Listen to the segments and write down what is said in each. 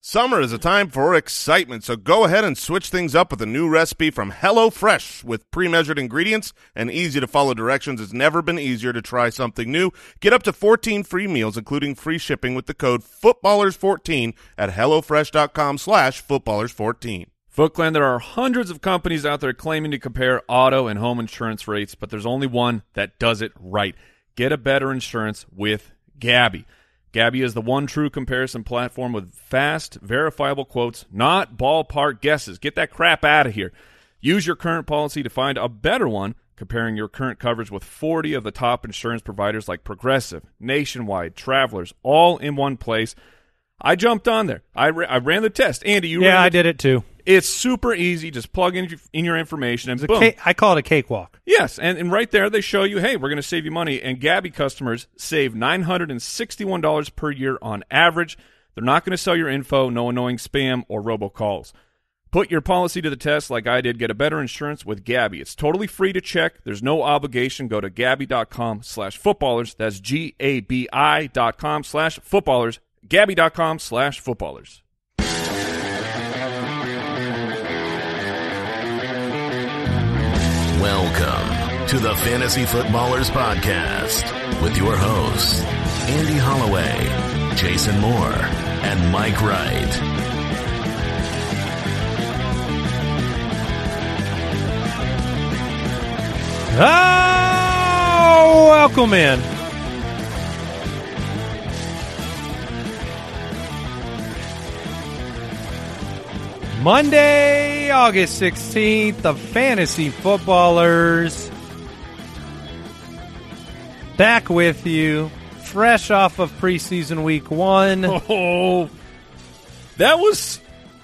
Summer is a time for excitement, so go ahead and switch things up with a new recipe from HelloFresh. With pre-measured ingredients and easy-to-follow directions, it's never been easier to try something new. Get up to 14 free meals, including free shipping with the code FOOTBALLERS14 at HelloFresh.com/footballers14. Foot Clan, there are hundreds of companies out there claiming to compare auto and home insurance rates, but there's only one that does it right. Get a better insurance with Gabi. Gabi is the one true comparison platform with fast, verifiable quotes, not ballpark guesses. Get that crap out of here. Use your current policy to find a better one, comparing your current coverage with 40 of the top insurance providers like Progressive, Nationwide, Travelers, all in one place. I jumped on there. I ran the test. Andy, you ran I did it too. It's super easy. Just plug in your information and boom. I call it a cakewalk. Yes, and right there they show you, hey, we're going to save you money. And Gabi customers save $961 per year on average. They're not going to sell your info, no annoying spam or robocalls. Put your policy to the test like I did. Get a better insurance with Gabi. It's totally free to check. There's no obligation. Go to Gabi.com/footballers. That's GABI.com/footballers. Gabi.com/footballers. Welcome to the Fantasy Footballers Podcast with your hosts, Andy Holloway, Jason Moore, and Mike Wright. Oh, welcome in. Monday, August 16th, the Fantasy Footballers. Back with you, fresh off of preseason week 1. Oh, that was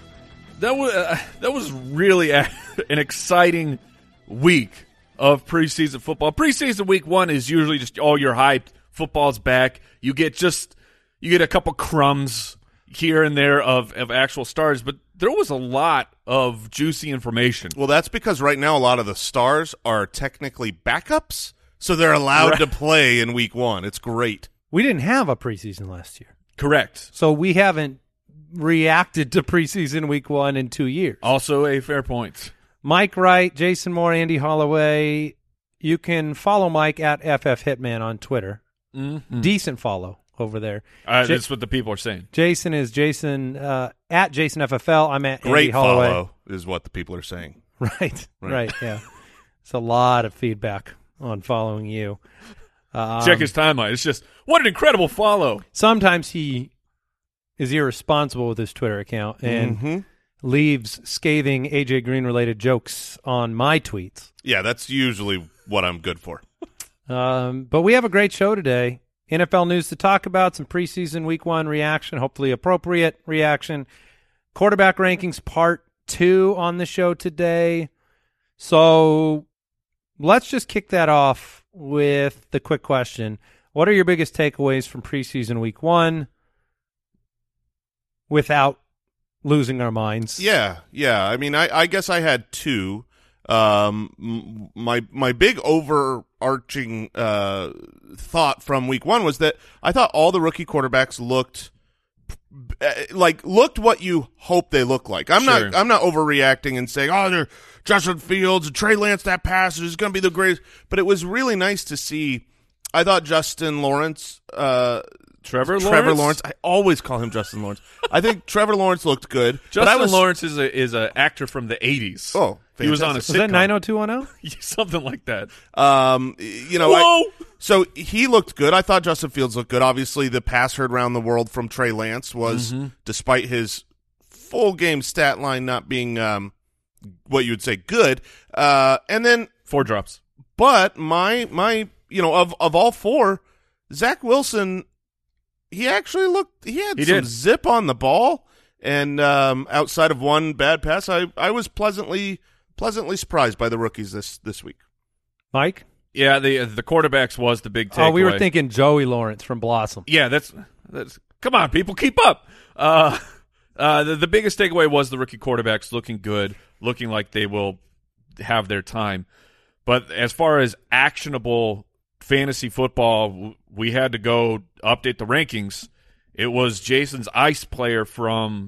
really an exciting week of preseason football. Preseason week 1 is usually just, oh, you're hyped. Football's back. You get a couple crumbs here and there of actual stars, but there was a lot of juicy information. Well, that's because right now a lot of the stars are technically backups, so they're allowed to play in week 1. It's great. We didn't have a preseason last year. Correct. So we haven't reacted to preseason week 1 in 2 years. Also a fair point. Mike Wright, Jason Moore, Andy Holloway. You can follow Mike at FFHitman on Twitter. Mm-hmm. Decent follow over there. That's what the people are saying. Jason is Jason at JasonFFL. I'm at Great Andy Holloway. follow is what the people are saying. Right. Yeah. It's a lot of feedback on following you. Check his timeline. It's just, what an incredible follow. Sometimes he is irresponsible with his Twitter account and leaves scathing AJ Green-related jokes on my tweets. Yeah, that's usually what I'm good for. But we have a great show today. NFL news to talk about, some preseason week 1 reaction, hopefully appropriate reaction. Quarterback rankings part 2 on the show today. So let's just kick that off with the quick question. What are your biggest takeaways from preseason week 1 without losing our minds? Yeah. I mean, I guess I had 2. My big overarching thought from week 1 was that I thought all the rookie quarterbacks looked what you hope they look like. I'm not overreacting and saying, oh, they're Justin Fields and Trey Lance, that pass is going to be the greatest. But it was really nice to see. I thought Justin Lawrence, Trevor Lawrence. I always call him Justin Lawrence. I think Trevor Lawrence looked good. Justin Lawrence is an actor from the 80s. Oh, fantastic. He was on a sitcom. Was that 90210? Something like that. So he looked good. I thought Justin Fields looked good. Obviously, the pass heard around the world from Trey Lance was, despite his full game stat line not being what you would say good, and then 4 drops. But my of all 4, Zach Wilson, he actually looked. He had some zip on the ball, and outside of one bad pass, I was pleasantly surprised by the rookies this week. Mike? Yeah, the quarterbacks was the big takeaway. Oh, we were thinking Joey Lawrence from Blossom. Yeah, that's come on, people, keep up. The biggest takeaway was the rookie quarterbacks looking good, looking like they will have their time. But as far as actionable fantasy football, we had to go update the rankings. It was Jason's ice player from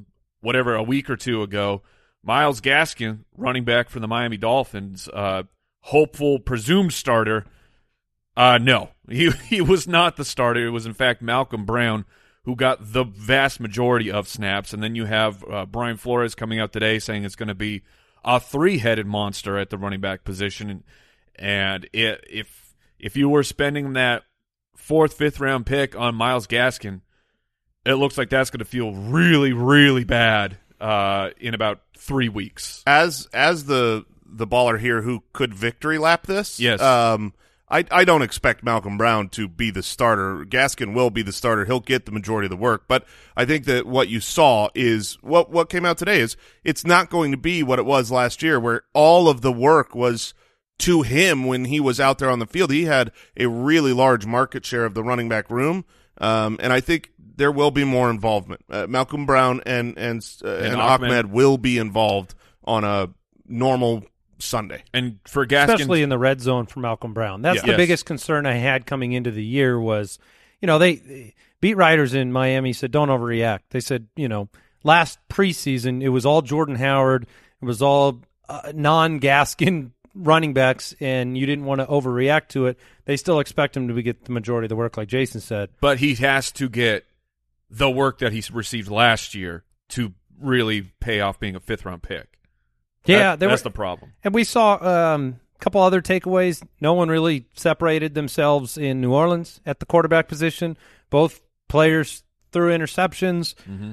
a week or two ago, Myles Gaskin, running back for the Miami Dolphins, hopeful presumed starter. No, he was not the starter. It was, in fact, Malcolm Brown who got the vast majority of snaps. And then you have Brian Flores coming out today saying it's going to be a three-headed monster at the running back position. And if you were spending that 4th, 5th round pick on Myles Gaskin, it looks like that's going to feel really, really bad in about 3 weeks. As the baller here who could victory lap this, yes. I don't expect Malcolm Brown to be the starter. Gaskin will be the starter. He'll get the majority of the work. But I think that what you saw is what came out today is it's not going to be what it was last year where all of the work was to him when he was out there on the field. He had a really large market share of the running back room, and I think there will be more involvement. Malcolm Brown and Ahmed will be involved on a normal Sunday. And for Gaskin, especially in the red zone for Malcolm Brown. That's the biggest concern I had coming into the year was, they beat writers in Miami said, don't overreact. They said, last preseason, it was all Jordan Howard. It was all non-Gaskin running backs, and you didn't want to overreact to it. They still expect him to get the majority of the work, like Jason said. But he has to get the work that he received last year to really pay off being a 5th-round pick. Yeah, that's the problem. And we saw a couple other takeaways. No one really separated themselves in New Orleans at the quarterback position. Both players threw interceptions.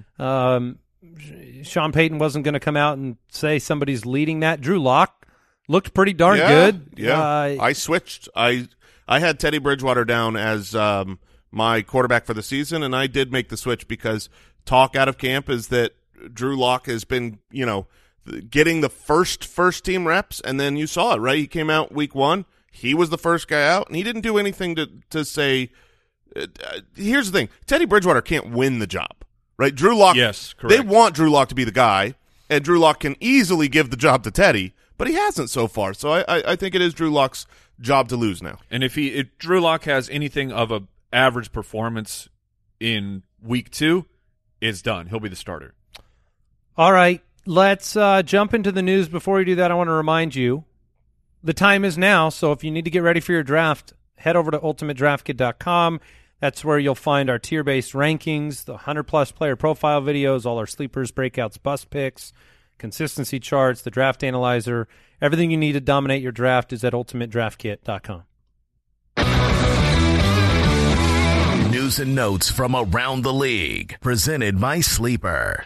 Mm-hmm. Sean Payton wasn't going to come out and say somebody's leading that. Drew Lock looked pretty darn good. Yeah, I switched. I had Teddy Bridgewater down as my quarterback for the season, and I did make the switch because talk out of camp is that Drew Lock has been, getting the first team reps, and then you saw it, right? He came out week 1. He was the first guy out, and he didn't do anything to say here's the thing. Teddy Bridgewater can't win the job, right? Drew Lock. Yes, correct. They want Drew Lock to be the guy, and Drew Lock can easily give the job to Teddy, but he hasn't so far. So I think it is Drew Lock's job to lose now. And if Drew Lock has anything of a average performance in week 2, it's done. He'll be the starter. All right. Let's jump into the news. Before we do that, I want to remind you the time is now. So if you need to get ready for your draft, head over to ultimatedraftkit.com. That's where you'll find our tier-based rankings, the 100-plus player profile videos, all our sleepers, breakouts, bust picks, consistency charts, the draft analyzer. Everything you need to dominate your draft is at ultimatedraftkit.com. News and notes from around the league, presented by Sleeper.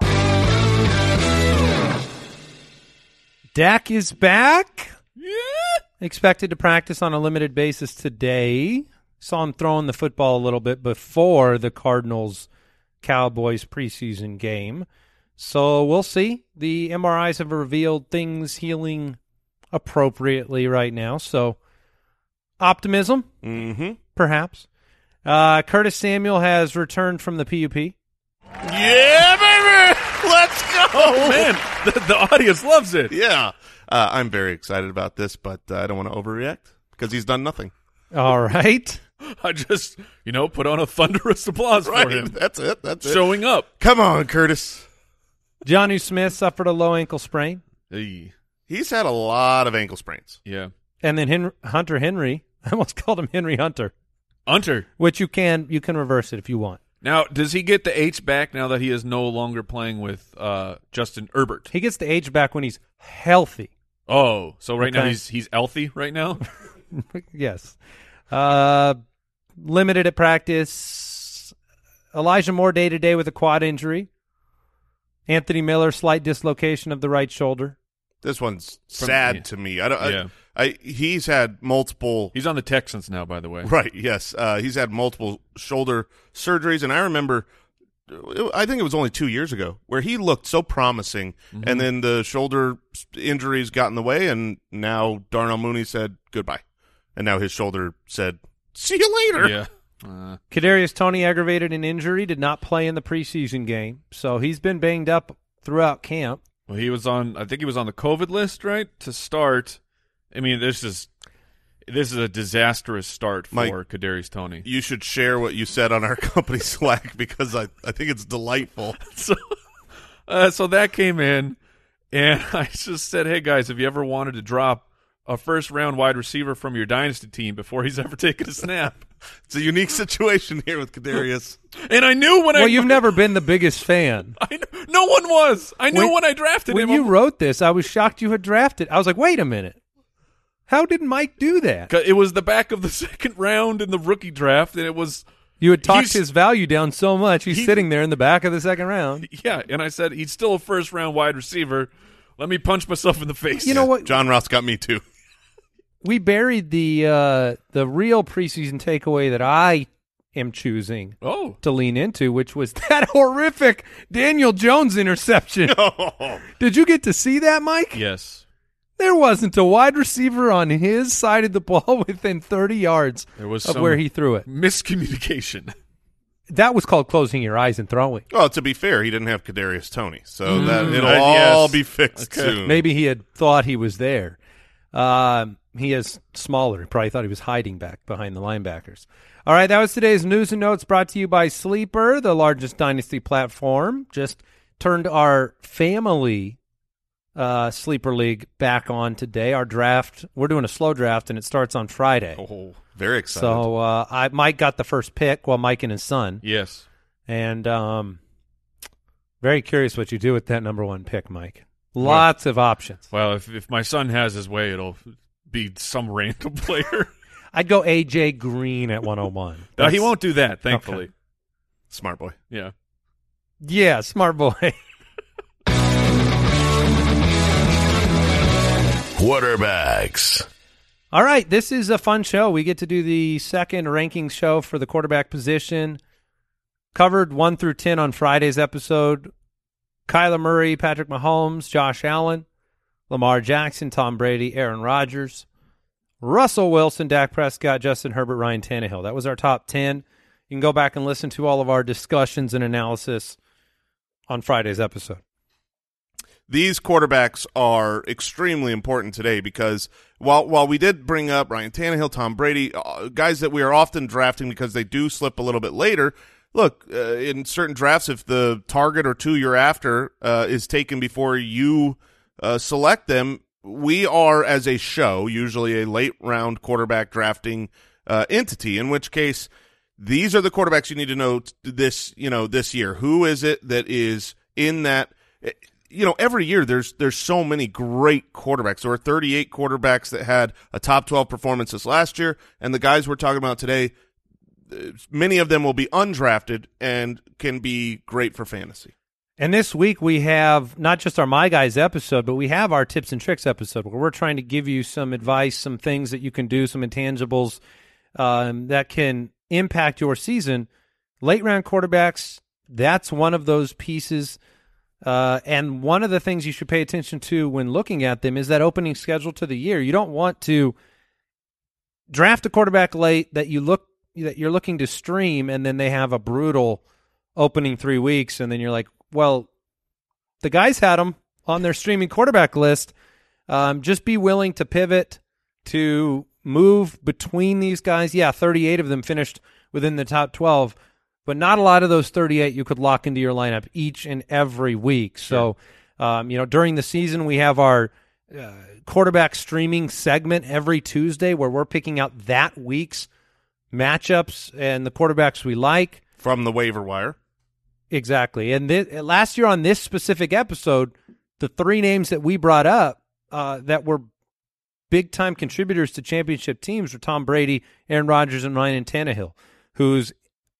Dak is back. Yeah. Expected to practice on a limited basis today. Saw him throwing the football a little bit before the Cardinals-Cowboys preseason game. So we'll see. The MRIs have revealed things healing appropriately right now. So optimism, perhaps. Curtis Samuel has returned from the PUP. Yeah, baby! Let's go! Oh, man, the audience loves it. Yeah. I'm very excited about this, but I don't want to overreact because he's done nothing. All right. I just, put on a thunderous applause for him. That's it. Showing up. Come on, Curtis. Jonnu Smith suffered a low ankle sprain. Hey. He's had a lot of ankle sprains. Yeah. And then Hunter Henry, I almost called him Henry Hunter. Hunter. Which you can reverse it if you want. Now, does he get the H back now that he is no longer playing with Justin Herbert? He gets the H back when he's healthy. Oh, so right now he's healthy right now? Yes. Limited at practice. Elijah Moore day-to-day with a quad injury. Anthony Miller, slight dislocation of the right shoulder. This one's sad to me. He's had multiple. He's on the Texans now, by the way. Right. Yes. He's had multiple shoulder surgeries, and I remember, I think it was only 2 years ago, where he looked so promising, and then the shoulder injuries got in the way, and now Darnell Mooney said goodbye, and now his shoulder said, "See you later." Yeah. Kadarius Toney aggravated an injury, did not play in the preseason game, so he's been banged up throughout camp. Well, I think he was on the COVID list, right, to start. I mean, this is a disastrous start for Mike, Kadarius Toney. You should share what you said on our company Slack because I think it's delightful. So, So that came in, and I just said, hey, guys, have you ever wanted to drop a first-round wide receiver from your dynasty team before he's ever taken a snap? It's a unique situation here with Kadarius. And I knew when you've never been the biggest fan. No one was. I knew when I drafted him. When you wrote this, I was shocked you had drafted. I was like, wait a minute. How did Mike do that? It was the back of the second round in the rookie draft, and it was... You had talked his value down so much, he's sitting there in the back of the second round. Yeah, and I said, he's still a first-round wide receiver. Let me punch myself in the face. You know what? John Ross got me too. We buried the real preseason takeaway that I am choosing to lean into, which was that horrific Daniel Jones interception. Oh. Did you get to see that, Mike? Yes. There wasn't a wide receiver on his side of the ball within 30 yards of where he threw it. Miscommunication. That was called closing your eyes and throwing. Well, to be fair, he didn't have Kadarius Toney, so that it'll all be fixed soon. Maybe he had thought he was there. He is smaller. He probably thought he was hiding back behind the linebackers. All right, that was today's news and notes brought to you by Sleeper, the largest dynasty platform. Just turned our family Sleeper League back on today. Our draft, we're doing a slow draft, and it starts on Friday. Oh, very excited. So Mike got the first pick, Mike and his son. Yes. And very curious what you do with that number one pick, Mike. Lots of options. Well, if my son has his way, it'll be some random player. I'd go A.J. Green at 101. No, he won't do that, thankfully. Okay. Smart boy. Yeah. Yeah, smart boy. Quarterbacks. All right, this is a fun show. We get to do the second rankings show for the quarterback position. Covered 1 through 10 on Friday's episode. Kyler Murray, Patrick Mahomes, Josh Allen, Lamar Jackson, Tom Brady, Aaron Rodgers, Russell Wilson, Dak Prescott, Justin Herbert, Ryan Tannehill. That was our top 10. You can go back and listen to all of our discussions and analysis on Friday's episode. These quarterbacks are extremely important today because while we did bring up Ryan Tannehill, Tom Brady, guys that we are often drafting because they do slip a little bit later, look, in certain drafts, if the target or two you're after is taken before you select them, we are, as a show, usually a late-round quarterback drafting entity, in which case these are the quarterbacks you need to know this year. Who is it that is in that – every year there's so many great quarterbacks. There were 38 quarterbacks that had a top 12 performance this last year, and the guys we're talking about today, many of them will be undrafted and can be great for fantasy. And this week we have not just our My Guys episode, but we have our Tips and Tricks episode where we're trying to give you some advice, some things that you can do, some intangibles that can impact your season. Late-round quarterbacks, that's one of those pieces. And one of the things you should pay attention to when looking at them is that opening schedule to the year. You don't want to draft a quarterback late that you're looking to stream, and then they have a brutal opening 3 weeks, and then you're like, well, the guys had them on their streaming quarterback list. Just be willing to pivot, to move between these guys. Yeah, 38 of them finished within the top 12. But not a lot of those 38 you could lock into your lineup each and every week. Sure. So, during the season, we have our quarterback streaming segment every Tuesday where we're picking out that week's matchups and the quarterbacks we like. From the waiver wire. Exactly. And last year on this specific episode, the three names that we brought up that were big-time contributors to championship teams were Tom Brady, Aaron Rodgers, and Ryan Tannehill, whose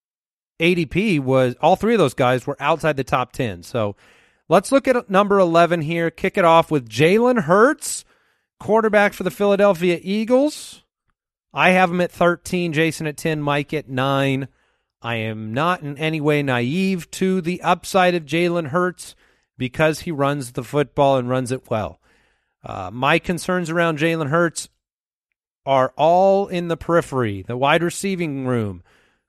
ADP was, all three of those guys were outside the top 10. So let's look at number 11 here. Kick it off with Jalen Hurts, quarterback for the Philadelphia Eagles. I have him at 13, Jason at 10, Mike at 9. I am not in any way naive to the upside of Jalen Hurts because he runs the football and runs it well. My concerns around Jalen Hurts are all in the periphery, the wide receiving room,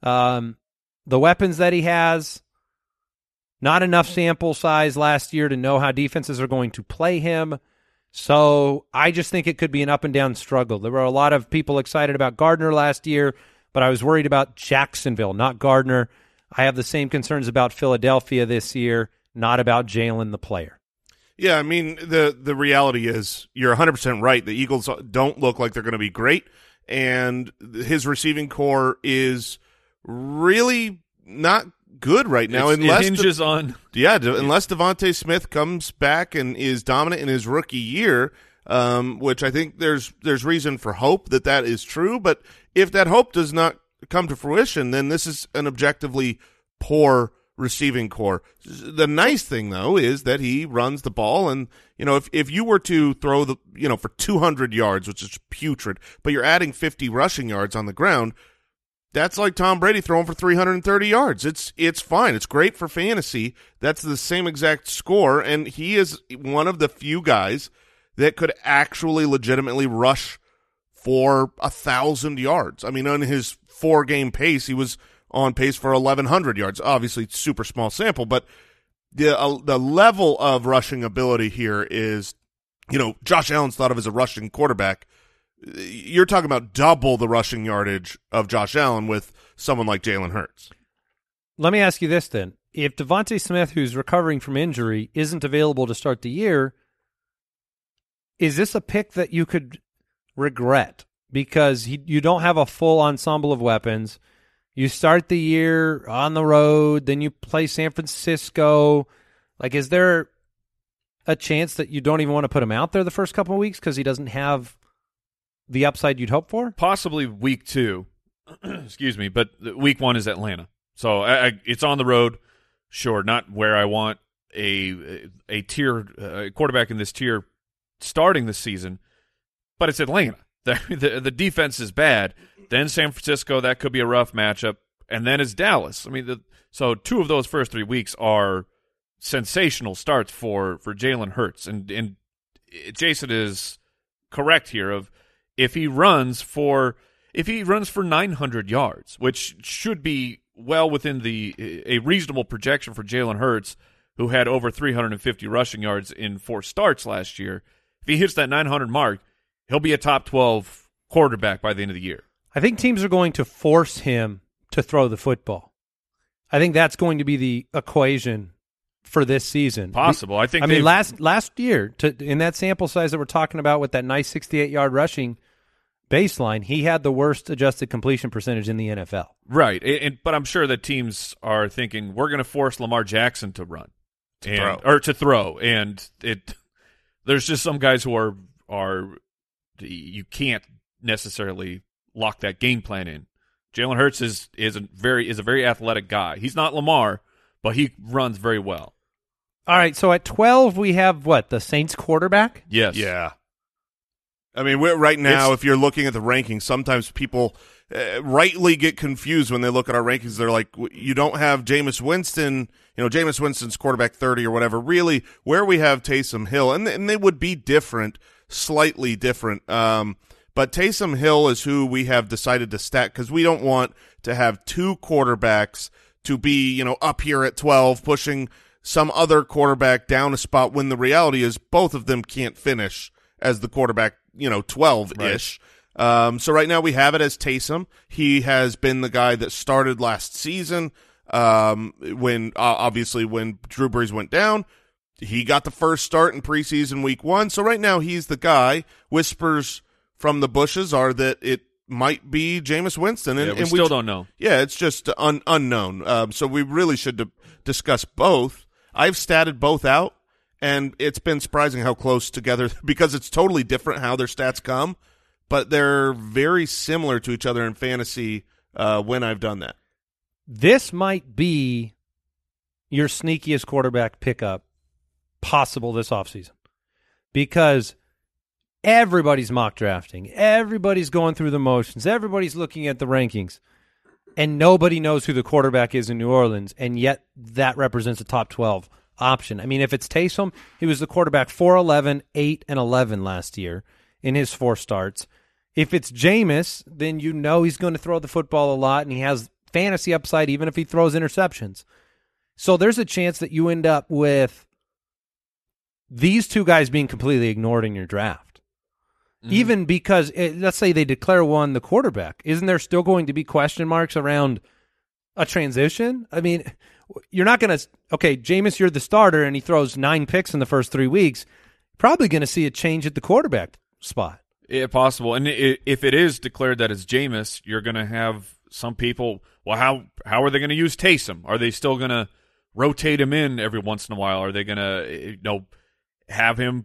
the weapons that he has, not enough sample size last year to know how defenses are going to play him. So I just think it could be an up-and-down struggle. There were a lot of people excited about Gardner last year, but I was worried about Jacksonville, not Gardner. I have the same concerns about Philadelphia this year. not about Jalen the player. Yeah, I mean, the reality is you're 100% right. The Eagles don't look like they're going to be great, and his receiving core is really not good right now. It hinges on unless Devontae Smith comes back and is dominant in his rookie year, which I think there's reason for hope that is true. But if that hope does not come to fruition, then this is an objectively poor receiving core. The nice thing, though, is that he runs the ball, and if you were to throw for 200 yards, which is putrid, but you're adding 50 rushing yards on the ground, that's like Tom Brady throwing for 330 yards. It's fine. It's great for fantasy. That's the same exact score, and he is one of the few guys that could actually legitimately rush for 1,000 yards. I mean, on his 4-game pace, he was on pace for 1,100 yards. Obviously, super small sample, but the level of rushing ability here is, Josh Allen's thought of as a rushing quarterback. You're talking about double the rushing yardage of Josh Allen with someone like Jalen Hurts. Let me ask you this then. If Devontae Smith, who's recovering from injury, isn't available to start the year, is this a pick that you could regret? Because you don't have a full ensemble of weapons. You start the year on the road, then you play San Francisco. Like, is there a chance that you don't even want to put him out there the first couple of weeks because he doesn't have the upside you'd hope for? Possibly week 2. Excuse me, but week 1 is Atlanta. So it's on the road. Sure, not where I want a tier quarterback in this tier starting this season, but it's Atlanta. The defense is bad. Then San Francisco, that could be a rough matchup, and then it's Dallas. I mean, so 2 of those first 3 weeks are sensational starts for Jalen Hurts, and Jason is correct here. Of if he runs for 900 yards, which should be well within a reasonable projection for Jalen Hurts, who had over 350 rushing yards in 4 starts last year. If he hits that 900 mark, he'll be a top 12 quarterback by the end of the year. I think teams are going to force him to throw the football. I think that's going to be the equation for this season. Possible. I mean, last year, in that sample size that we're talking about with that nice 68-yard rushing baseline, he had the worst adjusted completion percentage in the NFL. Right. But I'm sure that teams are thinking, we're going to force Lamar Jackson to run. To throw. And there's just some guys who are you can't necessarily lock that game plan in. Jalen Hurts is a very athletic guy. He's not Lamar, but he runs very well. All right, so at 12 we have the Saints quarterback? Yes. Yeah. I mean, right now, if you're looking at the rankings, sometimes people rightly get confused when they look at our rankings. They're like, you don't have Jameis Winston, Jameis Winston's quarterback 30 or whatever. Really, where we have Taysom Hill, and they would be different, slightly different. But Taysom Hill is who we have decided to stack because we don't want to have 2 quarterbacks to be, up here at 12, pushing some other quarterback down a spot when the reality is both of them can't finish as the quarterback, 12-ish. Right. So right now we have it as Taysom. He has been the guy that started last season when Drew Brees went down. He got the first start in preseason week 1. So right now he's the guy. Whispers from the bushes are that it might be Jameis Winston. And we still don't know. Yeah, it's just unknown. So we really should discuss both. I've statted both out, and it's been surprising how close together, because it's totally different how their stats come, but they're very similar to each other in fantasy when I've done that. This might be your sneakiest quarterback pickup possible this offseason, because everybody's mock drafting. Everybody's going through the motions. Everybody's looking at the rankings. And nobody knows who the quarterback is in New Orleans, and yet that represents a top 12 option. I mean, if it's Taysom, he was the quarterback 4-11, 8-11 last year in his 4 starts. If it's Jameis, then he's going to throw the football a lot, and he has fantasy upside even if he throws interceptions. So there's a chance that you end up with these 2 guys being completely ignored in your draft. Mm-hmm. Even because, let's say they declare one the quarterback. Isn't there still going to be question marks around a transition? I mean, you're not going to, okay, Jameis, you're the starter, and he throws 9 picks in the first 3 weeks. Probably going to see a change at the quarterback spot. Yeah, possible. And if it is declared that it's Jameis, you're going to have some people, well, how are they going to use Taysom? Are they still going to rotate him in every once in a while? Are they going to, have him,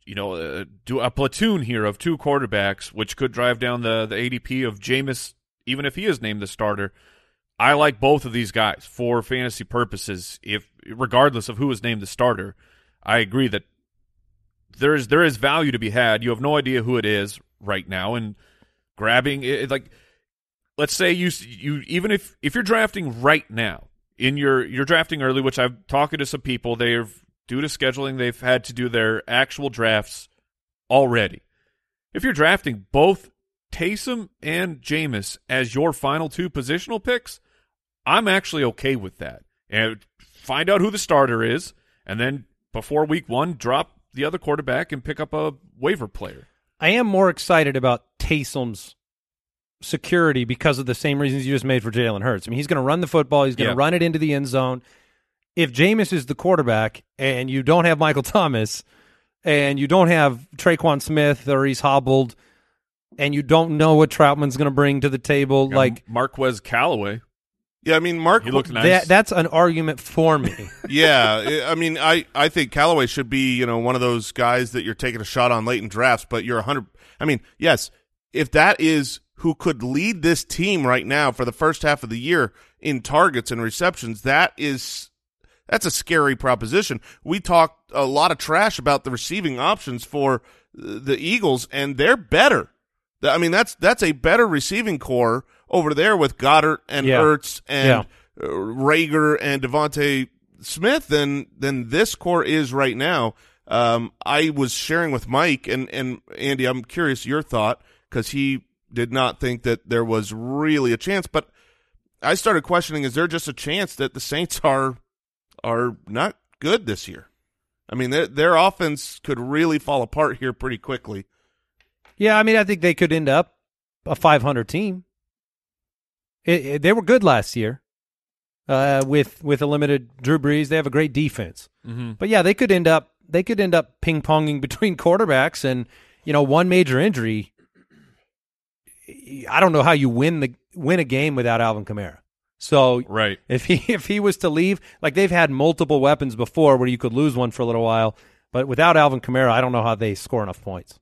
do a platoon here of 2 quarterbacks, which could drive down the ADP of Jameis, even if he is named the starter? I like both of these guys for fantasy purposes. Regardless of who is named the starter, I agree that there is value to be had. You have no idea who it is right now, and grabbing it, like, let's say you even if you're drafting right now, you're drafting early, which I've talked to some people. Due to scheduling, they've had to do their actual drafts already. If you're drafting both Taysom and Jameis as your final 2 positional picks, I'm actually okay with that. And find out who the starter is, and then before week 1, drop the other quarterback and pick up a waiver player. I am more excited about Taysom's security because of the same reasons you just made for Jalen Hurts. I mean, he's going to run the football. He's going to run it into the end zone. If Jameis is the quarterback and you don't have Michael Thomas and you don't have Traquan Smith or he's hobbled and you don't know what Troutman's going to bring to the table, like Marquez Callaway. Yeah, I mean, he looked nice. That's an argument for me. Yeah, I mean, I think Callaway should be, one of those guys that you're taking a shot on late in drafts, but you're 100. I mean, yes, if that is who could lead this team right now for the first half of the year in targets and receptions, that's a scary proposition. We talked a lot of trash about the receiving options for the Eagles, and they're better. I mean, that's a better receiving core over there with Goddard and Ertz and Rager and Devontae Smith than this core is right now. I was sharing with Mike, and Andy, I'm curious your thought, because he did not think that there was really a chance. But I started questioning, is there just a chance that the Saints are not good this year? I mean, their offense could really fall apart here pretty quickly. Yeah, I mean, I think they could end up a 500 team. They were good last year with a limited Drew Brees. They have a great defense. Mm-hmm. But yeah, they could end up ping-ponging between quarterbacks, and one major injury. I don't know how you win a game without Alvin Kamara. So right. if he was to leave, like, they've had multiple weapons before where you could lose one for a little while, but without Alvin Kamara, I don't know how they score enough points.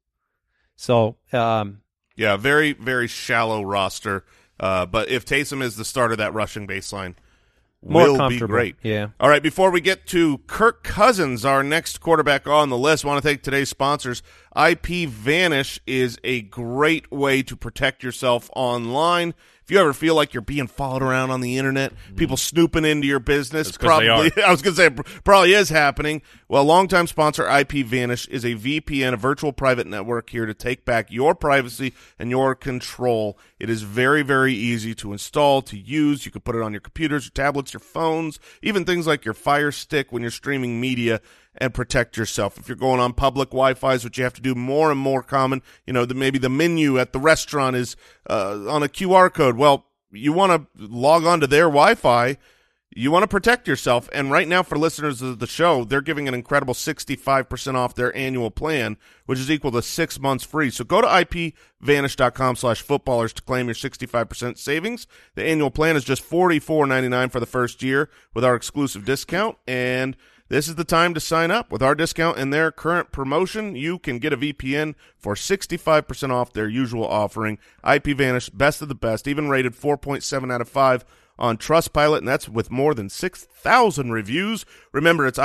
So yeah, very, very shallow roster. But if Taysom is the starter, that rushing baseline will be great. Yeah. All right, before we get to Kirk Cousins, our next quarterback on the list, I want to thank today's sponsors. IP Vanish is a great way to protect yourself online. If you ever feel like you're being followed around on the internet, people snooping into your business, probably, I was going to say, probably is happening. Well, longtime sponsor IP Vanish is a VPN, a virtual private network here to take back your privacy and your control. It is very, very easy to install, to use. You can put it on your computers, your tablets, your phones, even things like your Fire Stick when you're streaming media, and protect yourself. If you're going on public Wi-Fi's, which you have to do more and more common, maybe the menu at the restaurant is on a QR code. Well, you want to log on to their Wi-Fi. You want to protect yourself. And right now, for listeners of the show, they're giving an incredible 65% off their annual plan, which is equal to 6 months free. So go to ipvanish.com/footballers to claim your 65% savings. The annual plan is just $44.99 for the first year with our exclusive discount, and this is the time to sign up. With our discount and their current promotion, you can get a VPN for 65% off their usual offering. IPVanish, best of the best, even rated 4.7 out of 5 on Trustpilot, and that's with more than 6,000 reviews. Remember, it's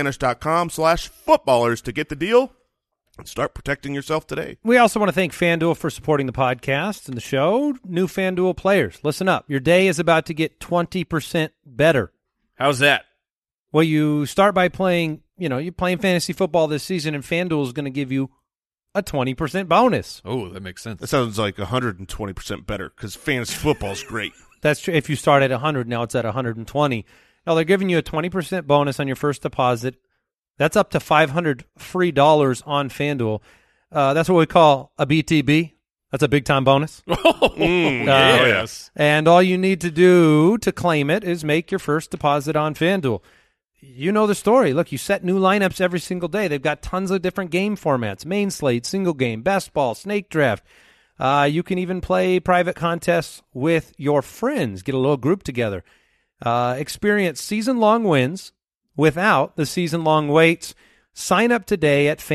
ipvanish.com/footballers to get the deal and start protecting yourself today. We also want to thank FanDuel for supporting the podcast and the show. New FanDuel players, listen up. Your day is about to get 20% better. How's that? Well, you start by playing, you're playing fantasy football this season, and FanDuel is going to give you a 20% bonus. Oh, that makes sense. That sounds like 120% better because fantasy football is great. That's true. If you start at 100, now it's at 120. Now, they're giving you a 20% bonus on your first deposit. That's up to $500 free on FanDuel. That's what we call a BTB. That's a big-time bonus. Yes. And all you need to do to claim it is make your first deposit on FanDuel. You know the story. Look, you set new lineups every single day. They've got tons of different game formats, main slate, single game, best ball, snake draft. You can even play private contests with your friends, get a little group together. Experience season-long wins without the season-long waits. Sign up today at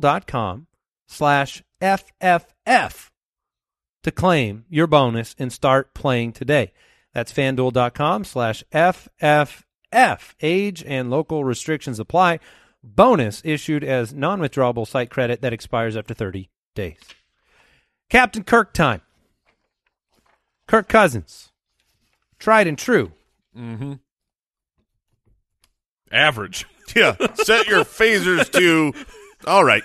FanDuel.com/FFF to claim your bonus and start playing today. That's FanDuel.com/FFF. Age and local restrictions apply. Bonus issued as non-withdrawable site credit that expires after 30 days. Captain Kirk time. Kirk Cousins. Tried and true. Mm-hmm. Average. Yeah, set your phasers to, all right.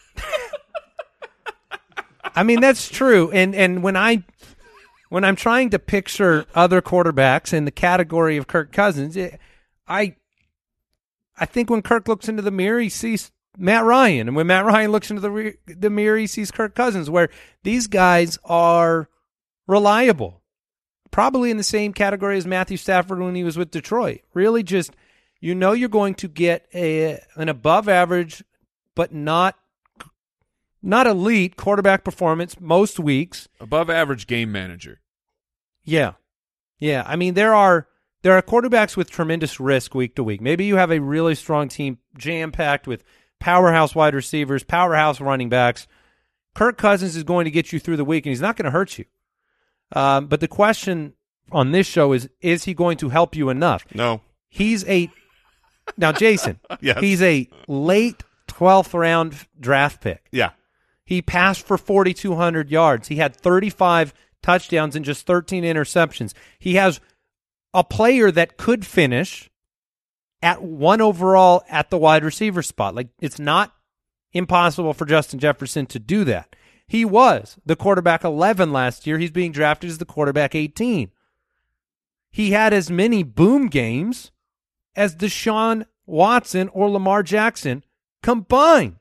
I mean, that's true. And when I'm trying to picture other quarterbacks in the category of Kirk Cousins, I think when Kirk looks into the mirror, he sees Matt Ryan. And when Matt Ryan looks into the mirror, he sees Kirk Cousins, where these guys are reliable. Probably in the same category as Matthew Stafford when he was with Detroit. Really just, you're going to get an above average, but not elite quarterback performance most weeks. Above average game manager. Yeah. Yeah. I mean, there are quarterbacks with tremendous risk week to week. Maybe you have a really strong team jam-packed with powerhouse wide receivers, powerhouse running backs. Kirk Cousins is going to get you through the week, and he's not going to hurt you. But the question on this show is he going to help you enough? No. Now, Jason, yes. He's a late 12th round draft pick. Yeah. He passed for 4,200 yards. He had 35 touchdowns and just 13 interceptions. He has a player that could finish at 1 overall at the wide receiver spot. Like, it's not impossible for Justin Jefferson to do that. He was the quarterback 11 last year. He's being drafted as the quarterback 18. He had as many boom games as Deshaun Watson or Lamar Jackson combined.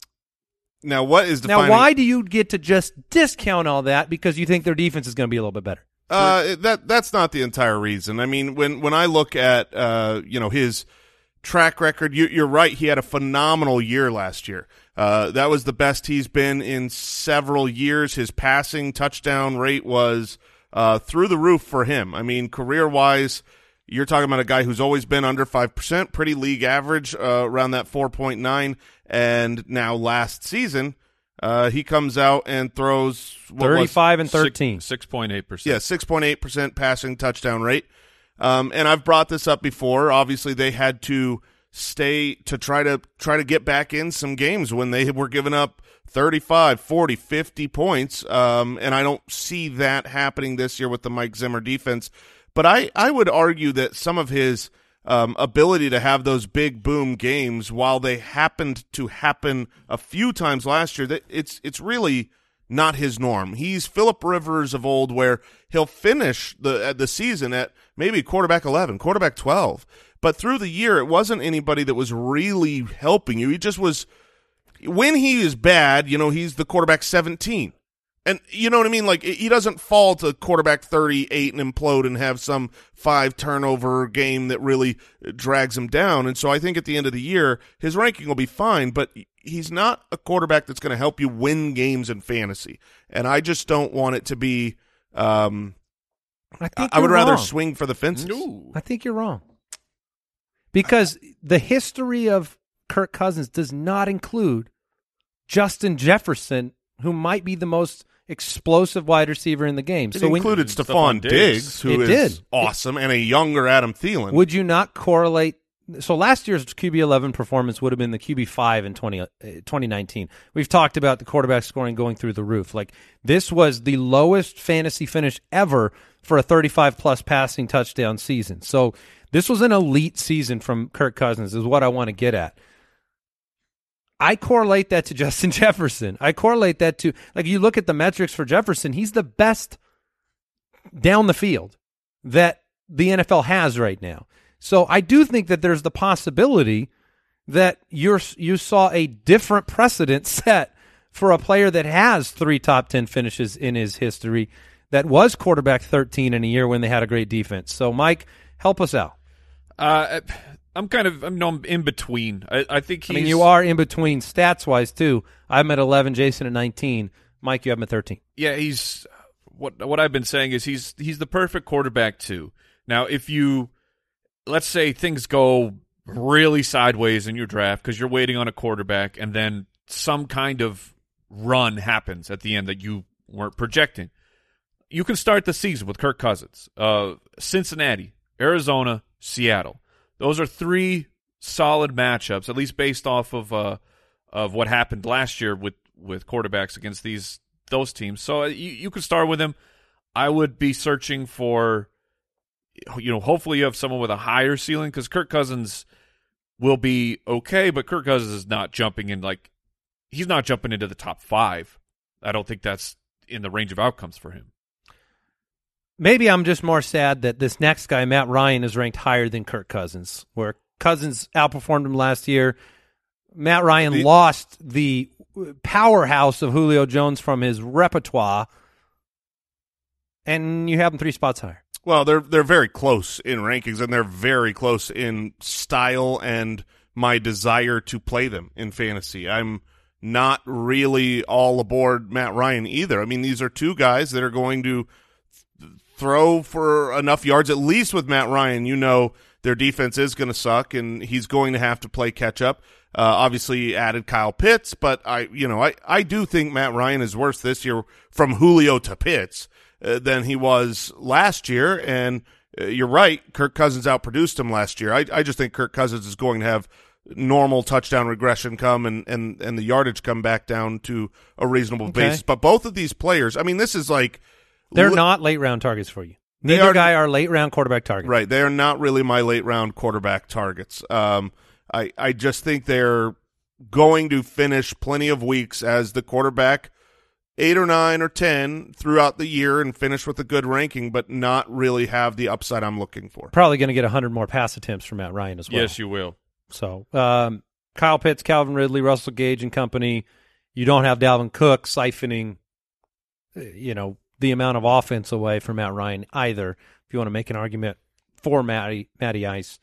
Now, what is defining? Now, why do you get to just discount all that because you think their defense is going to be a little bit better? That's not the entire reason. I mean, when I look at his track record, you're right. He had a phenomenal year last year. That was the best he's been in several years. His passing touchdown rate was through the roof for him. I mean, career-wise, you're talking about a guy who's always been under 5%, pretty league average, around that 4.9. And now last season, he comes out and throws 35 and 13. 6.8%. Yeah, 6.8% passing touchdown rate. And I've brought this up before. Obviously, they had to stay to try to get back in some games when they were giving up 35, 40, 50 points. And I don't see that happening this year with the Mike Zimmer defense. But I would argue that some of his ability to have those big boom games, while they happened to happen a few times last year, that it's really not his norm. He's Phillip Rivers of old, where he'll finish the season at maybe quarterback 11, quarterback 12. But through the year, it wasn't anybody that was really helping you. He just was – when he is bad, he's the quarterback 17. And you know what I mean? Like, he doesn't fall to quarterback 38 and implode and have some 5-turnover game that really drags him down. And so I think at the end of the year, his ranking will be fine, but he's not a quarterback that's going to help you win games in fantasy. And I just don't want it to be I would rather swing for the fences. No. I think you're wrong. Because the history of Kirk Cousins does not include Justin Jefferson, who might be the most explosive wide receiver in the game. It included Stephon Diggs, who is awesome, and a younger Adam Thielen. Would you not correlate? So last year's QB11 performance would have been the QB5 in 2019. We've talked about the quarterback scoring going through the roof. Like, this was the lowest fantasy finish ever for a 35-plus passing touchdown season. So this was an elite season from Kirk Cousins is what I want to get at. I correlate that to Justin Jefferson. I correlate that to, like, you look at the metrics for Jefferson, he's the best down the field that the NFL has right now. So I do think that there's the possibility that you saw a different precedent set for a player that has 3 top 10 finishes in his history, that was quarterback 13 in a year when they had a great defense. So, Mike, help us out. I'm in between. I think he's... you are in between stats-wise, too. I'm at 11, Jason at 19. Mike, you have him at 13. Yeah, he's... What I've been saying is he's the perfect quarterback, too. Now, if you... Let's say things go really sideways in your draft because you're waiting on a quarterback and then some kind of run happens at the end that you weren't projecting. You can start the season with Kirk Cousins. Cincinnati, Arizona, Seattle. Those are 3 solid matchups, at least based off of what happened last year with quarterbacks against those teams. So you could start with him. I would be searching for, hopefully you have someone with a higher ceiling because Kirk Cousins will be okay, but Kirk Cousins is not jumping in he's not jumping into the top 5. I don't think that's in the range of outcomes for him. Maybe I'm just more sad that this next guy, Matt Ryan, is ranked higher than Kirk Cousins, where Cousins outperformed him last year. Matt Ryan lost the powerhouse of Julio Jones from his repertoire, and you have him 3 spots higher. Well, they're very close in rankings, and they're very close in style and my desire to play them in fantasy. I'm not really all aboard Matt Ryan either. I mean, these are 2 guys that are going to throw for enough yards, at least with Matt Ryan. Their defense is going to suck, and he's going to have to play catch-up. Obviously, added Kyle Pitts, but I do think Matt Ryan is worse this year from Julio to Pitts than he was last year, and you're right, Kirk Cousins outproduced him last year. I just think Kirk Cousins is going to have normal touchdown regression come and the yardage come back down to a reasonable basis. But both of these players, this is like... They're not late-round targets for you. Neither guy are late-round quarterback targets. Right. They are not really my late-round quarterback targets. I just think they're going to finish plenty of weeks as the quarterback 8 or 9 or 10 throughout the year and finish with a good ranking, but not really have the upside I'm looking for. Probably going to get 100 more pass attempts from Matt Ryan as well. Yes, you will. So Kyle Pitts, Calvin Ridley, Russell Gage and company. You don't have Dalvin Cook siphoning, the amount of offense away from Matt Ryan either, if you want to make an argument for Matty Ice.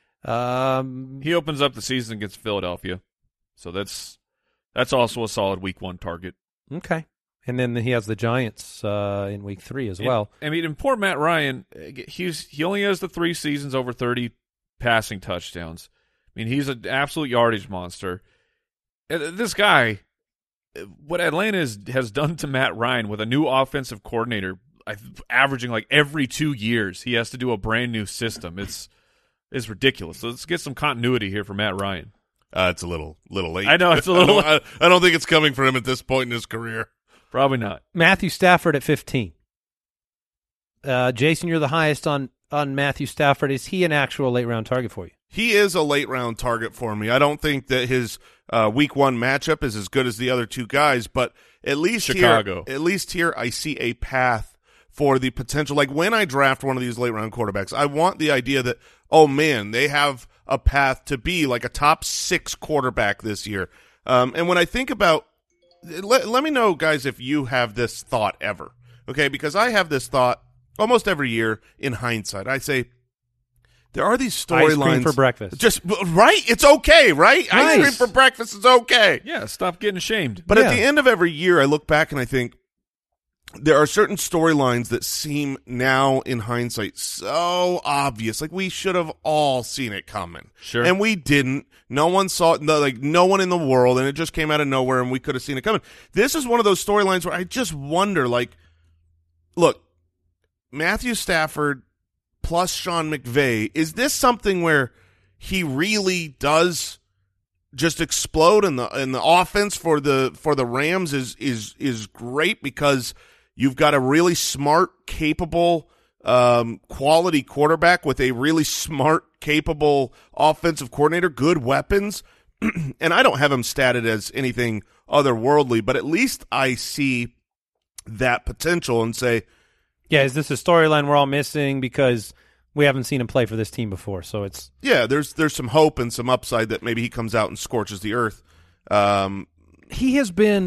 He opens up the season against Philadelphia, so that's also a solid Week 1 target. Okay. And then he has the Giants in Week 3 as well. And poor Matt Ryan, he only has the 3 seasons over 30 passing touchdowns. He's an absolute yardage monster. This guy... What Atlanta has done to Matt Ryan with a new offensive coordinator, averaging every 2 years, he has to do a brand new system. It's ridiculous. So let's get some continuity here for Matt Ryan. It's a little late. I know it's a little. I don't think it's coming for him at this point in his career. Probably not. Matthew Stafford at 15. Jason, you're the highest on Matthew Stafford. Is he an actual late round target for you? He is a late round target for me. I don't think that his Week 1 matchup is as good as the other 2 guys, but at least Chicago. Here I see a path for the potential. Like when I draft one of these late round quarterbacks, I want the idea that, oh man, they have a path to be like a top 6 quarterback this year. And when I think about, let me know, guys, if you have this thought ever, okay? Because I have this thought almost every year in hindsight. I say, there are these storylines. Ice cream for breakfast. Just, right? It's okay, right? Nice. Ice cream for breakfast is okay. Yeah, stop getting ashamed. But at the end of every year, I look back and I think, there are certain storylines that seem now in hindsight so obvious. Like we should have all seen it coming. Sure. And we didn't. No one saw it, no one in the world, and it just came out of nowhere and we could have seen it coming. This is one of those storylines where I just wonder, look, Matthew Stafford plus Sean McVay, is this something where he really does just explode and the offense for the Rams is great because you've got a really smart, capable, quality quarterback with a really smart, capable offensive coordinator, good weapons. And I don't have him statted as anything otherworldly, but at least I see that potential and say, yeah, is this a storyline we're all missing because we haven't seen him play for this team before? So it's there's some hope and some upside that maybe he comes out and scorches the earth. He has been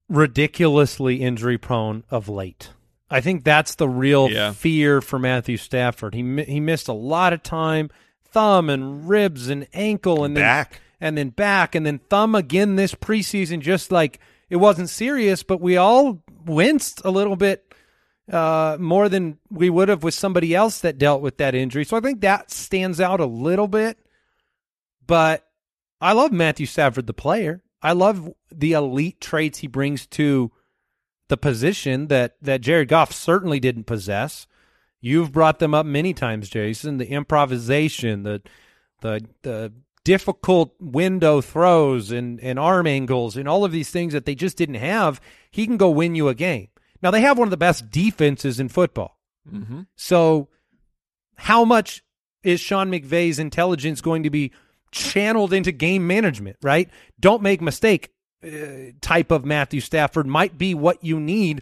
ridiculously injury prone of late. I think that's the real fear for Matthew Stafford. He missed a lot of time, thumb and ribs and ankle and back. Then back and then thumb again this preseason, just like it wasn't serious, but we all winced a little bit more than we would have with somebody else that dealt with that injury. So I think that stands out a little bit. But I love Matthew Stafford, the player. I love the elite traits he brings to the position that Jared Goff certainly didn't possess. You've brought them up many times, Jason. The improvisation, the difficult window throws and arm angles and all of these things that they just didn't have. He can go win you a game. Now, they have one of the best defenses in football. Mm-hmm. So how much is Sean McVay's intelligence going to be channeled into game management, right? Don't make mistake type of Matthew Stafford might be what you need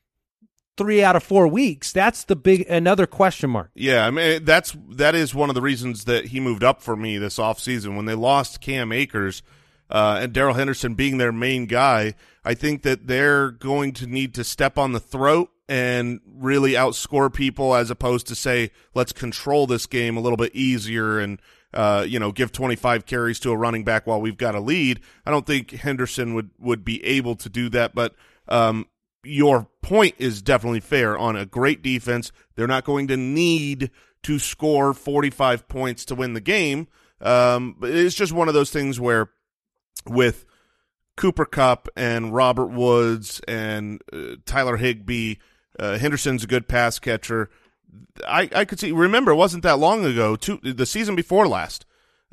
3 out of 4 weeks. That's the another question mark. Yeah, I mean that is one of the reasons that he moved up for me this offseason. When they lost Cam Akers and Darrell Henderson being their main guy, I think that they're going to need to step on the throat and really outscore people as opposed to say, let's control this game a little bit easier and give 25 carries to a running back while we've got a lead. I don't think Henderson would be able to do that, but your point is definitely fair. On a great defense, they're not going to need to score 45 points to win the game. But it's just one of those things where with Cooper Kupp and Robert Woods and Tyler Higbee, Henderson's a good pass catcher. I could see. Remember, it wasn't that long ago, the season before last.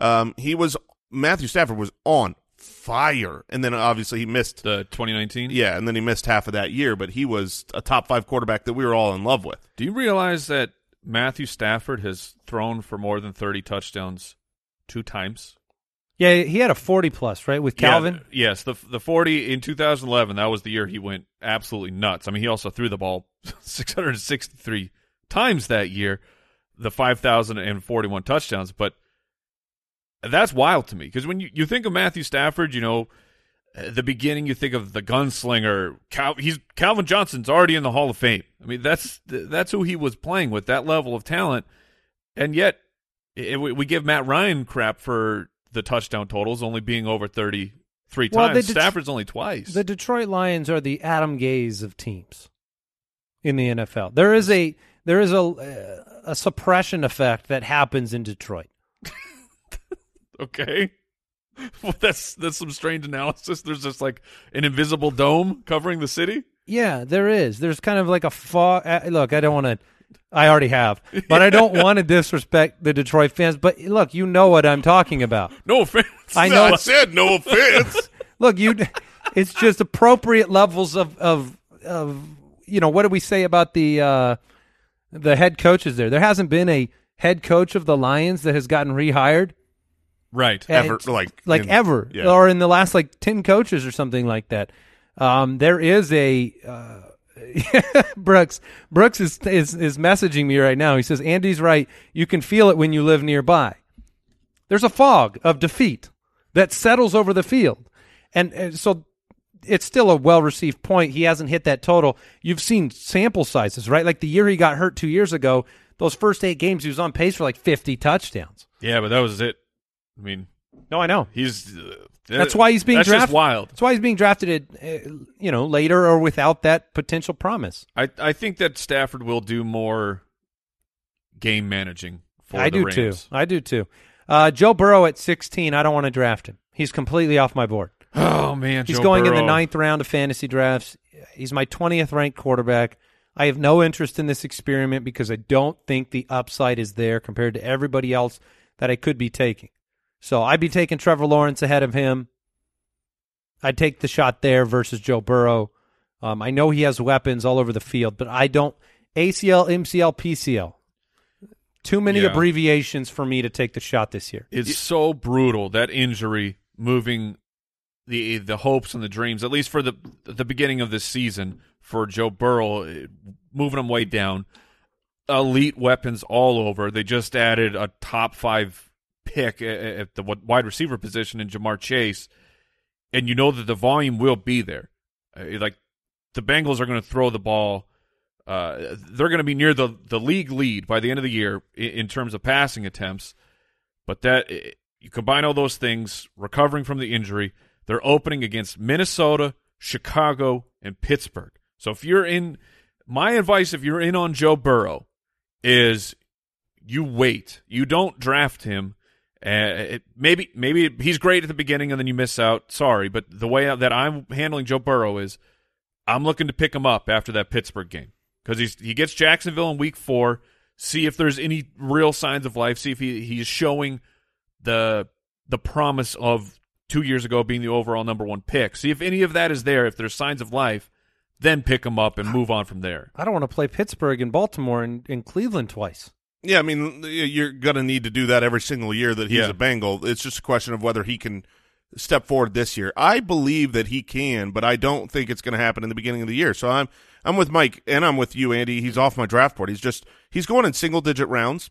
Matthew Stafford was on fire, and then obviously he missed the 2019. Yeah, and then he missed half of that year. But he was a top 5 quarterback that we were all in love with. Do you realize that Matthew Stafford has thrown for more than 30 touchdowns 2 times? Yeah, he had a 40-plus, right, with Calvin? Yeah, yes, the 40 in 2011, that was the year he went absolutely nuts. I mean, he also threw the ball 663 times that year, the 5,041 touchdowns. But that's wild to me because when you think of Matthew Stafford, at the beginning you think of the gunslinger. Calvin Johnson's already in the Hall of Fame. I mean, that's who he was playing with, that level of talent. And yet we give Matt Ryan crap for the touchdown totals only being over 33 times. Stafford's only twice. The Detroit Lions are the Adam Gase of teams in the NFL. There is a suppression effect that happens in Detroit. Okay. Well, that's some strange analysis. There's just like an invisible dome covering the city. Yeah, there is. There's kind of like a fog. Look, I already have, but I don't want to disrespect the Detroit fans. But look, you know what I'm talking about. No offense. I know. I said no offense. Look, it's just appropriate levels of what do we say about the head coaches there? There hasn't been a head coach of the Lions that has gotten rehired. Right. Ever. Ever. Yeah. Or in the last 10 coaches or something like that. There is a Brooks is messaging me right now. He says, Andy's right. You can feel it when you live nearby. There's a fog of defeat that settles over the field. And so it's still a well-received point. He hasn't hit that total. You've seen sample sizes, right? Like the year he got hurt 2 years ago, those first 8 games, he was on pace for 50 touchdowns. Yeah, but that was it. I mean, no, I know. That's why he's being drafted. That's just wild. That's why he's being drafted, later or without that potential promise. I think that Stafford will do more game managing for the Rams. I do too. Joe Burrow at 16, I don't want to draft him. He's completely off my board. Oh, man, He's going in the 9th round of fantasy drafts. He's my 20th ranked quarterback. I have no interest in this experiment because I don't think the upside is there compared to everybody else that I could be taking. So I'd be taking Trevor Lawrence ahead of him. I'd take the shot there versus Joe Burrow. I know he has weapons all over the field, but I don't. ACL, MCL, PCL. Too many abbreviations for me to take the shot this year. It's so brutal, that injury moving the hopes and the dreams, at least for the beginning of this season, for Joe Burrow, moving him way down. Elite weapons all over. They just added a top 5 pick at the wide receiver position in Jamar Chase, and you know that the volume will be there. Like the Bengals are going to throw the ball. They're going to be near the league lead by the end of the year in terms of passing attempts. But that you combine all those things, recovering from the injury, they're opening against Minnesota, Chicago, and Pittsburgh. So if you're in, my advice, if you're in on Joe Burrow, is you wait. You don't draft him. Maybe he's great at the beginning and then you miss out. Sorry, but the way that I'm handling Joe Burrow is I'm looking to pick him up after that Pittsburgh game because he gets Jacksonville in week 4. See if there's any real signs of life. See if he's showing the promise of 2 years ago being the overall number 1 pick. See if any of that is there. If there's signs of life, then pick him up and move on from there. I don't want to play Pittsburgh and Baltimore and Cleveland twice. Yeah, I mean, you're going to need to do that every single year that he's a Bengal. It's just a question of whether he can step forward this year. I believe that he can, but I don't think it's going to happen in the beginning of the year. So I'm with Mike, and I'm with you, Andy. He's off my draft board. He's going in single-digit rounds.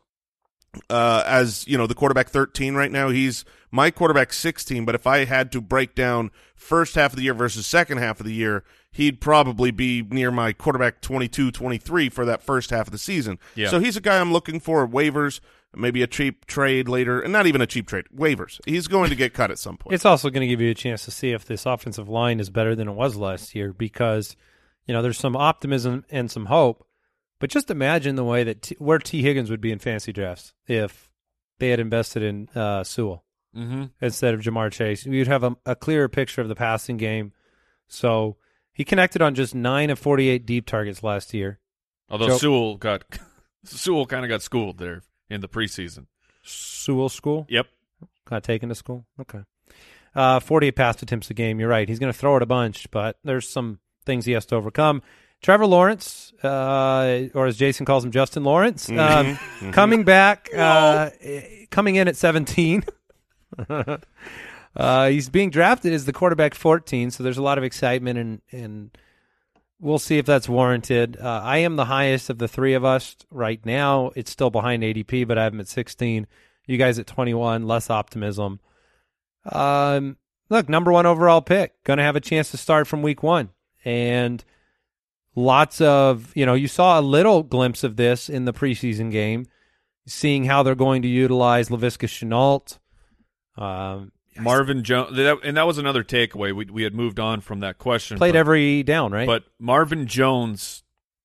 As you know, the quarterback 13 right now. He's my quarterback 16, but if I had to break down first half of the year versus second half of the year, he'd probably be near my quarterback 22, 23 for that first half of the season. Yeah. So he's a guy I'm looking for waivers, maybe a cheap trade later, and not even a cheap trade, waivers. He's going to get cut at some point. It's also going to give you a chance to see if this offensive line is better than it was last year because, you know, there's some optimism and some hope. But just imagine the way that where T. Higgins would be in fantasy drafts if they had invested in Sewell instead of Jamar Chase. You'd have a clearer picture of the passing game. So he connected on just 9 of 48 deep targets last year. Although Sewell kind of got schooled there in the preseason. Sewell school? Yep. Got taken to school? Okay. 48 pass attempts a game. You're right. He's going to throw it a bunch, but there's some things he has to overcome. Trevor Lawrence, or as Jason calls him, Justin Lawrence, coming back, coming in at 17. He's being drafted as the quarterback 14, so there's a lot of excitement, and we'll see if that's warranted. I am the highest of the three of us right now. It's still behind ADP, but I have him at 16. You guys at 21, less optimism. Look, number 1 overall pick, going to have a chance to start from week 1, and lots of, you saw a little glimpse of this in the preseason game, seeing how they're going to utilize Laviska Shenault. Marvin Jones, and that was another takeaway. We had moved on from that question. Played every down, right? But Marvin Jones,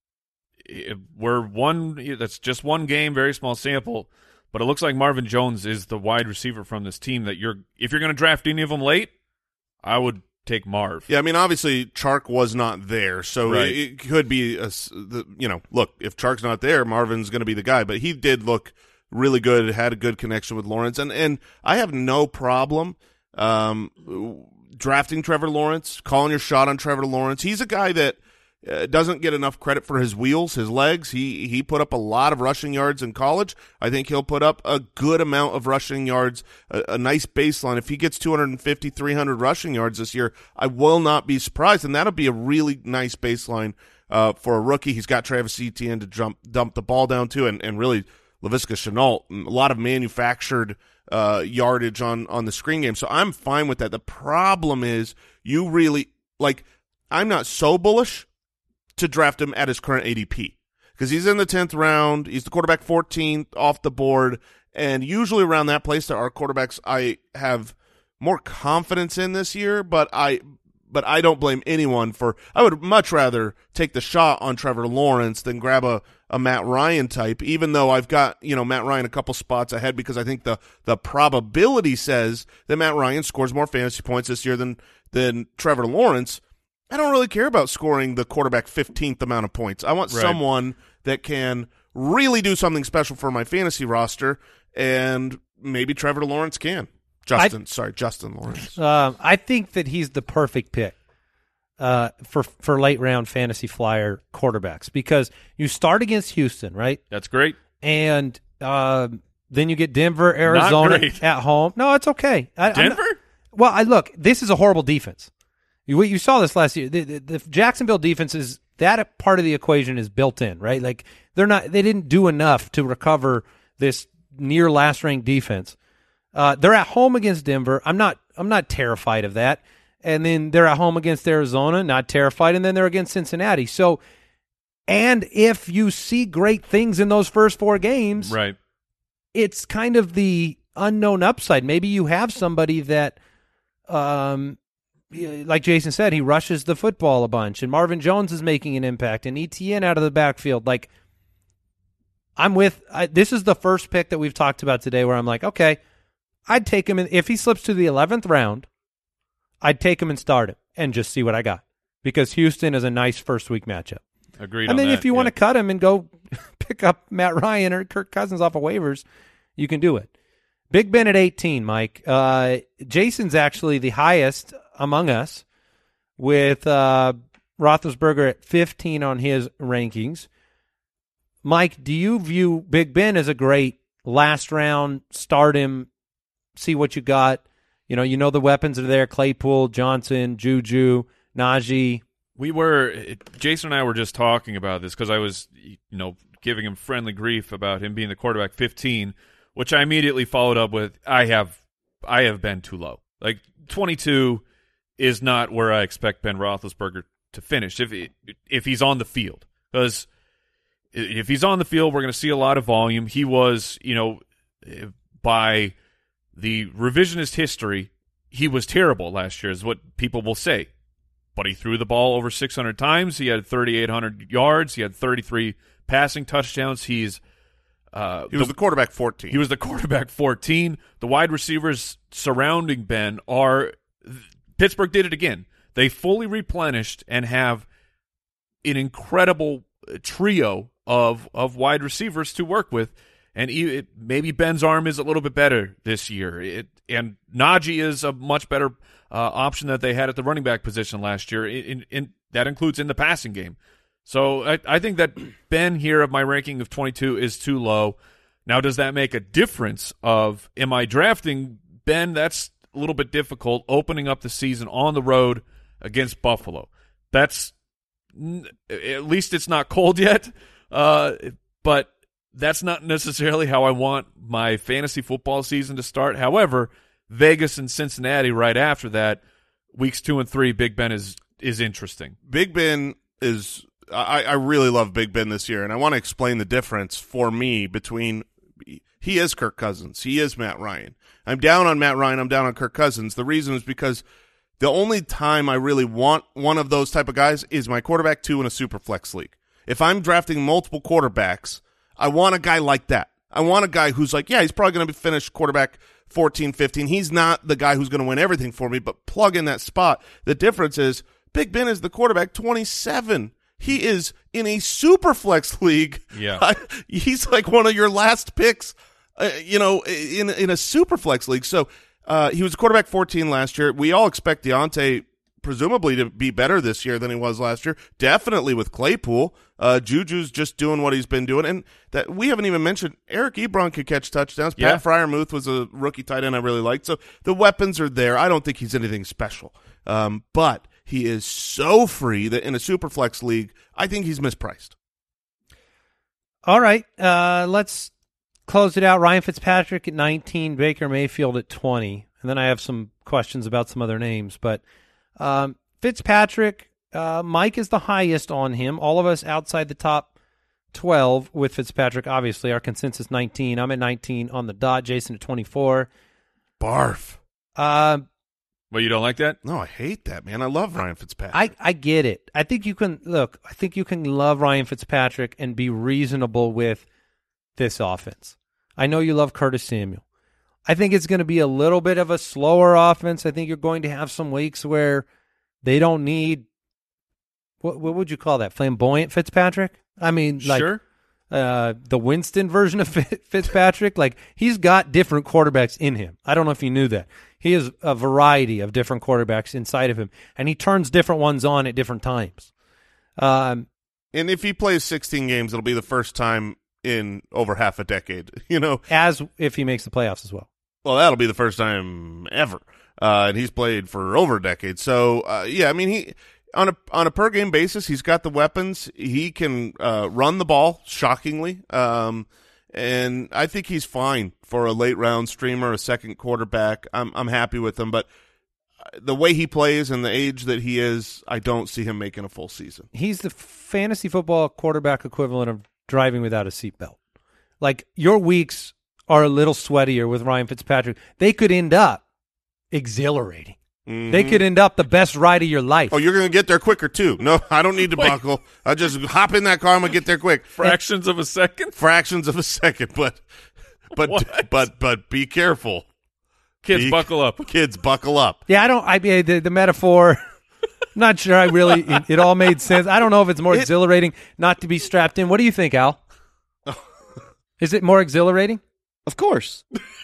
that's just one game, very small sample, but it looks like Marvin Jones is the wide receiver from this team that if you're going to draft any of them late, I would take Marv. Yeah, I mean, obviously, Chark was not there, so it could be, look, if Chark's not there, Marvin's going to be the guy, but he did look really good, had a good connection with Lawrence, and I have no problem drafting Trevor Lawrence, calling your shot on Trevor Lawrence. He's a guy that doesn't get enough credit for his wheels, his legs. He put up a lot of rushing yards in college. I think he'll put up a good amount of rushing yards, a nice baseline. If he gets 250, 300 rushing yards this year, I will not be surprised, and that'll be a really nice baseline for a rookie. He's got Travis Etienne to dump the ball down to, and really Laviska Shenault, a lot of manufactured yardage on the screen game. So I'm fine with that. The problem is I'm not so bullish to draft him at his current ADP because he's in the 10th round. He's the quarterback 14th off the board, and usually around that place there are quarterbacks I have more confidence in this year, but I don't blame anyone for – I would much rather take the shot on Trevor Lawrence than grab a Matt Ryan type, even though I've got Matt Ryan a couple spots ahead because I think the probability says that Matt Ryan scores more fantasy points this year than Trevor Lawrence. I don't really care about scoring the quarterback 15th amount of points. I want someone that can really do something special for my fantasy roster, and maybe Trevor Lawrence can. Justin Lawrence. I think that he's the perfect pick for late round fantasy flyer quarterbacks because you start against Houston, right? That's great. And then you get Denver, Arizona at home. No, it's okay. Denver? Look, this is a horrible defense. You saw this last year. The Jacksonville defense is that part of the equation is built in, right? Like they didn't do enough to recover this near last ranked defense. They're at home against Denver. I'm not terrified of that. and then they're at home against Arizona, not terrified, and then they're against Cincinnati. So, and if you see great things in those first 4 games, right, it's kind of the unknown upside. Maybe you have somebody that, like Jason said, he rushes the football a bunch, and Marvin Jones is making an impact, and ETN out of the backfield. Like, this is the first pick that we've talked about today where I'm like, okay, I'd take him if he slips to the 11th round, I'd take him and start him and just see what I got, because Houston is a nice first week matchup. Agreed. And then that, if you want to cut him and go pick up Matt Ryan or Kirk Cousins off of waivers, you can do it. Big Ben at 18, Mike. Jason's actually the highest among us, with Roethlisberger at 15 on his rankings. Mike, do you view Big Ben as a great last round, start him, see what you got? You know the weapons are there, Claypool, Johnson, Juju, Najee. Jason and I were just talking about this because I was, giving him friendly grief about him being the quarterback 15, which I immediately followed up with, I have been too low. Like 22 is not where I expect Ben Roethlisberger to finish if he's on the field. Because if he's on the field, we're going to see a lot of volume. He was, by the revisionist history, he was terrible last year, is what people will say. But he threw the ball over 600 times. He had 3,800 yards. He had 33 passing touchdowns. He was the quarterback 14. He was the quarterback 14. The wide receivers surrounding Ben Pittsburgh did it again. They fully replenished and have an incredible trio of wide receivers to work with. And maybe Ben's arm is a little bit better this year. And Najee is a much better option that they had at the running back position last year. That includes in the passing game. So I think that Ben here of my ranking of 22 is too low. Now, does that make a difference of am I drafting Ben? That's a little bit difficult opening up the season on the road against Buffalo. That's at least it's not cold yet, but that's not necessarily how I want my fantasy football season to start. However, Vegas and Cincinnati right after that, weeks 2 and 3, Big Ben is interesting. Big Ben is I really love Big Ben this year, and I want to explain the difference for me between he is Kirk Cousins. He is Matt Ryan. I'm down on Matt Ryan. I'm down on Kirk Cousins. The reason is because the only time I really want one of those type of guys is my quarterback 2 in a super flex league. If I'm drafting multiple quarterbacks, I want a guy like that. I want a guy who's like, yeah, he's probably going to be finished quarterback 14, 15. He's not the guy who's going to win everything for me, but plug in that spot. The difference is Big Ben is the quarterback 27. He is in a super flex league. Yeah. He's like one of your last picks, in a super flex league. So he was quarterback 14 last year. We all expect Deontay presumably to be better this year than he was last year. Definitely with Claypool. Juju's just doing what he's been doing. And that we haven't even mentioned Eric Ebron could catch touchdowns. Yeah. Pat Freiermuth was a rookie tight end I really liked. So the weapons are there. I don't think he's anything special. But he is so free that in a super flex league, I think he's mispriced. All right. Let's close it out. Ryan Fitzpatrick at 19, Baker Mayfield at 20. And then I have some questions about some other names. But Fitzpatrick, Mike is the highest on him. All of us outside the top 12 with Fitzpatrick, obviously. Our consensus 19. I'm at 19 on the dot. Jason at 24. Barf. Well, you don't like that? No, I hate that, man. I love Ryan Fitzpatrick. I get it. I think you can love Ryan Fitzpatrick and be reasonable with this offense. I know you love Curtis Samuel. I think it's going to be a little bit of a slower offense. I think you're going to have some weeks where they don't need what would you call that? Flamboyant Fitzpatrick? I mean, like sure. The Winston version of Fitzpatrick. Like, he's got different quarterbacks in him. I don't know if you knew that. He has a variety of different quarterbacks inside of him, and he turns different ones on at different times. And if he plays 16 games, it'll be the first time in over half a decade, As if he makes the playoffs as well. Well, that'll be the first time ever. And he's played for over a decade. So, I mean, he on a per game basis, he's got the weapons. He can run the ball, shockingly. And I think he's fine for a late round streamer, a second quarterback. I'm happy with him, but the way he plays and the age that he is, I don't see him making a full season. He's the fantasy football quarterback equivalent of driving without a seatbelt. Like, your weeks are a little sweatier with Ryan Fitzpatrick. They could end up exhilarating. Mm-hmm. They could end up the best ride of your life. Oh, you're going to get there quicker, too. No, I don't need to buckle. I just hop in that car. I'm going to get there quick. Fractions of a second? Fractions of a second, but be careful. Kids, buckle up. Kids, buckle up. Yeah, the metaphor, not sure it all made sense. I don't know if it's more exhilarating not to be strapped in. What do you think, Al? Is it more exhilarating? Of course.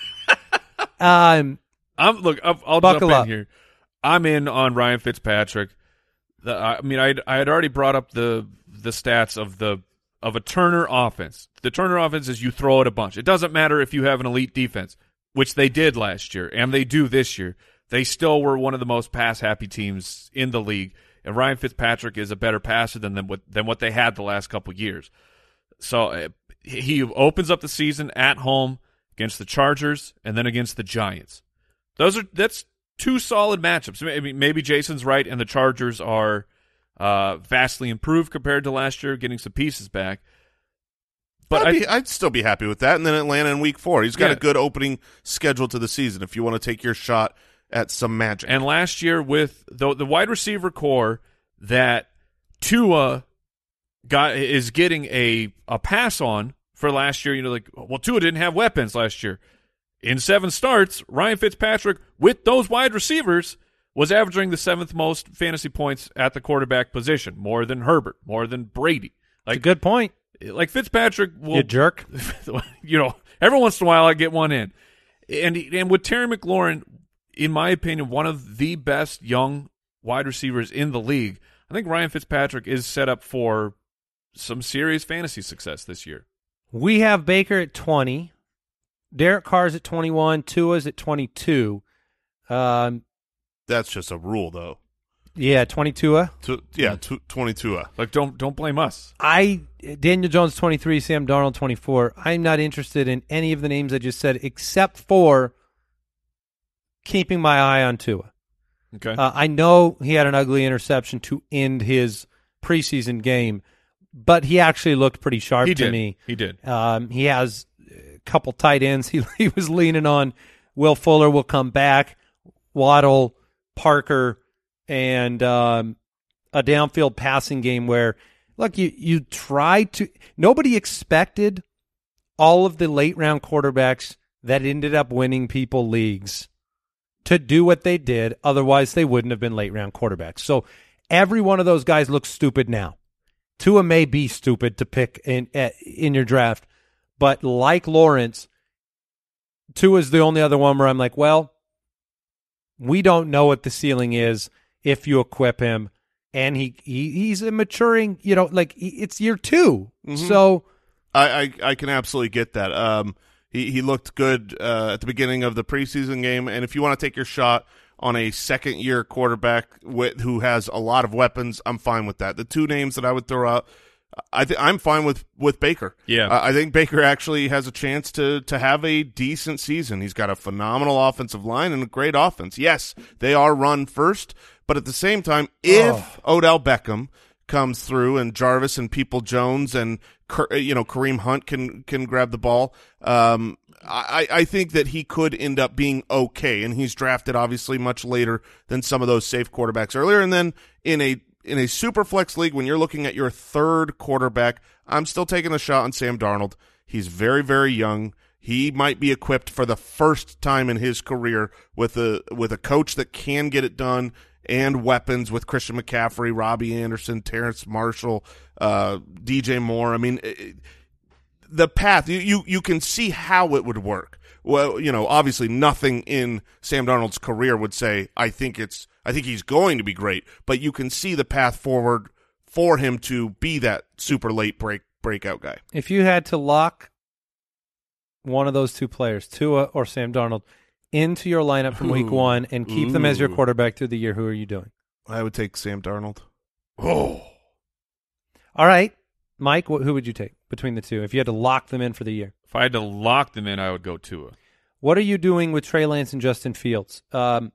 I'll jump in up. here. I'm in on Ryan Fitzpatrick. I had already brought up the stats of a Turner offense. The Turner offense is you throw it a bunch. It doesn't matter if you have an elite defense, which they did last year, and they do this year. They still were one of the most pass-happy teams in the league, and Ryan Fitzpatrick is a better passer than what they had the last couple years. So he opens up the season at home against the Chargers and then against the Giants. That's two solid matchups. Maybe Jason's right, and the Chargers are vastly improved compared to last year, getting some pieces back. But I'd still be happy with that. And then Atlanta in Week 4. He's got a good opening schedule to the season if you want to take your shot at some magic. And last year with the wide receiver core that Tua is getting a pass on for last year, Tua didn't have weapons last year. In 7 starts, Ryan Fitzpatrick, with those wide receivers, was averaging the 7th most fantasy points at the quarterback position, more than Herbert, more than Brady. That's a good point. Like Fitzpatrick will... You jerk. Every once in a while I get one in. And with Terry McLaurin, in my opinion, one of the best young wide receivers in the league, I think Ryan Fitzpatrick is set up for some serious fantasy success this year. We have Baker at 20. Derek Carr's at 21. Tua's at 22. That's just a rule, though. Yeah, 22. 22. Like, don't blame us. Daniel Jones 23, Sam Darnold 24. I'm not interested in any of the names I just said, except for keeping my eye on Tua. Okay. I know he had an ugly interception to end his preseason game, but he actually looked pretty sharp to me. He did. He has a couple tight ends. He was leaning on Will Fuller will come back, Waddle, Parker, and a downfield passing game where, look, you try to – nobody expected all of the late-round quarterbacks that ended up winning people leagues to do what they did. Otherwise, they wouldn't have been late-round quarterbacks. So every one of those guys looks stupid now. Tua may be stupid to pick in your draft, but like Lawrence, Tua's the only other one where I'm like, well, we don't know what the ceiling is if you equip him, and he's a maturing, it's year 2. Mm-hmm. So I can absolutely get that. He looked good at the beginning of the preseason game, and if you want to take your shot on a second-year quarterback who has a lot of weapons, I'm fine with that. The two names that I would throw out, I'm fine with Baker. Yeah, I think Baker actually has a chance to have a decent season. He's got a phenomenal offensive line and a great offense. Yes, they are run first, but at the same time, if Odell Beckham comes through and Jarvis and People-Jones and Kareem Hunt can grab the ball, I think that he could end up being okay, and he's drafted obviously much later than some of those safe quarterbacks earlier. And then in a super flex league, when you're looking at your third quarterback, I'm still taking a shot on Sam Darnold. He's very, very young. He might be equipped for the first time in his career with a coach that can get it done and weapons with Christian McCaffrey, Robbie Anderson, Terrence Marshall, DJ Moore. I mean, the path, you can see how it would work. Well, obviously nothing in Sam Darnold's career would say, I think he's going to be great, but you can see the path forward for him to be that super late breakout guy. If you had to lock one of those two players, Tua or Sam Darnold, into your lineup from week 1 and keep them as your quarterback through the year, who are you doing? I would take Sam Darnold. Oh. All right. Mike, who would you take between the two if you had to lock them in for the year? If I had to lock them in, I would go Tua. What are you doing with Trey Lance and Justin Fields?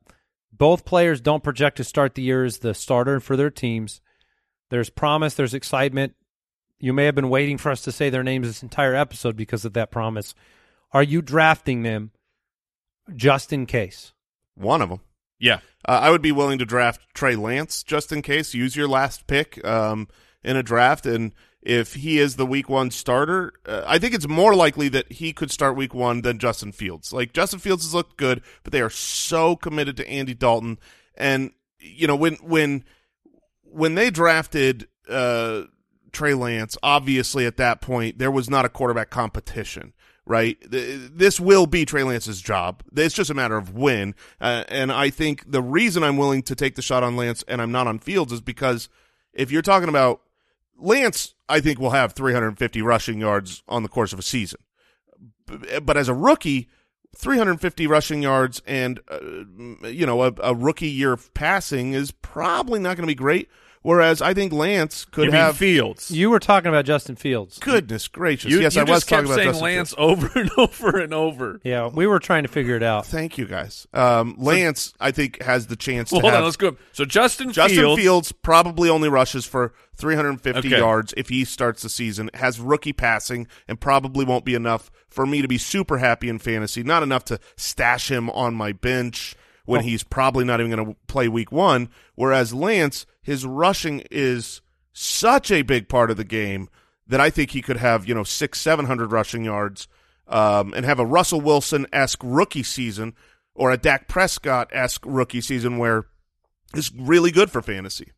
Both players don't project to start the year as the starter for their teams. There's promise, there's excitement. You may have been waiting for us to say their names this entire episode because of that promise. Are you drafting them just in case? One of them. Yeah. I would be willing to draft Trey Lance just in case. Use your last pick in a draft, and if he is the week 1 starter, I think it's more likely that he could start week 1 than Justin Fields. Like, Justin Fields has looked good, but they are so committed to Andy Dalton. And, you know, when they drafted Trey Lance, obviously at that point there was not a quarterback competition, right? This will be Trey Lance's job. It's just a matter of when. And I think the reason I'm willing to take the shot on Lance and I'm not on Fields is because if you're talking about Lance, I think will have 350 rushing yards on the course of a season. But as a rookie, 350 rushing yards and a rookie year of passing is probably not going to be great. Whereas I think Lance could have Fields. You were talking about Justin Fields. Goodness gracious! Yes, I was talking about Justin Lance Fields. over and over and over. Yeah, we were trying to figure it out. Thank you, guys. Lance, I think, has the chance to hold have. on, let's go. So Justin Fields probably only rushes for 350 Okay. yards if he starts the season, has rookie passing, and probably won't be enough for me to be super happy in fantasy. Not enough to stash him on my bench when he's probably not even going to play week 1, whereas Lance, his rushing is such a big part of the game that I think he could have, 600-700 rushing yards and have a Russell Wilson-esque rookie season or a Dak Prescott-esque rookie season where it's really good for fantasy.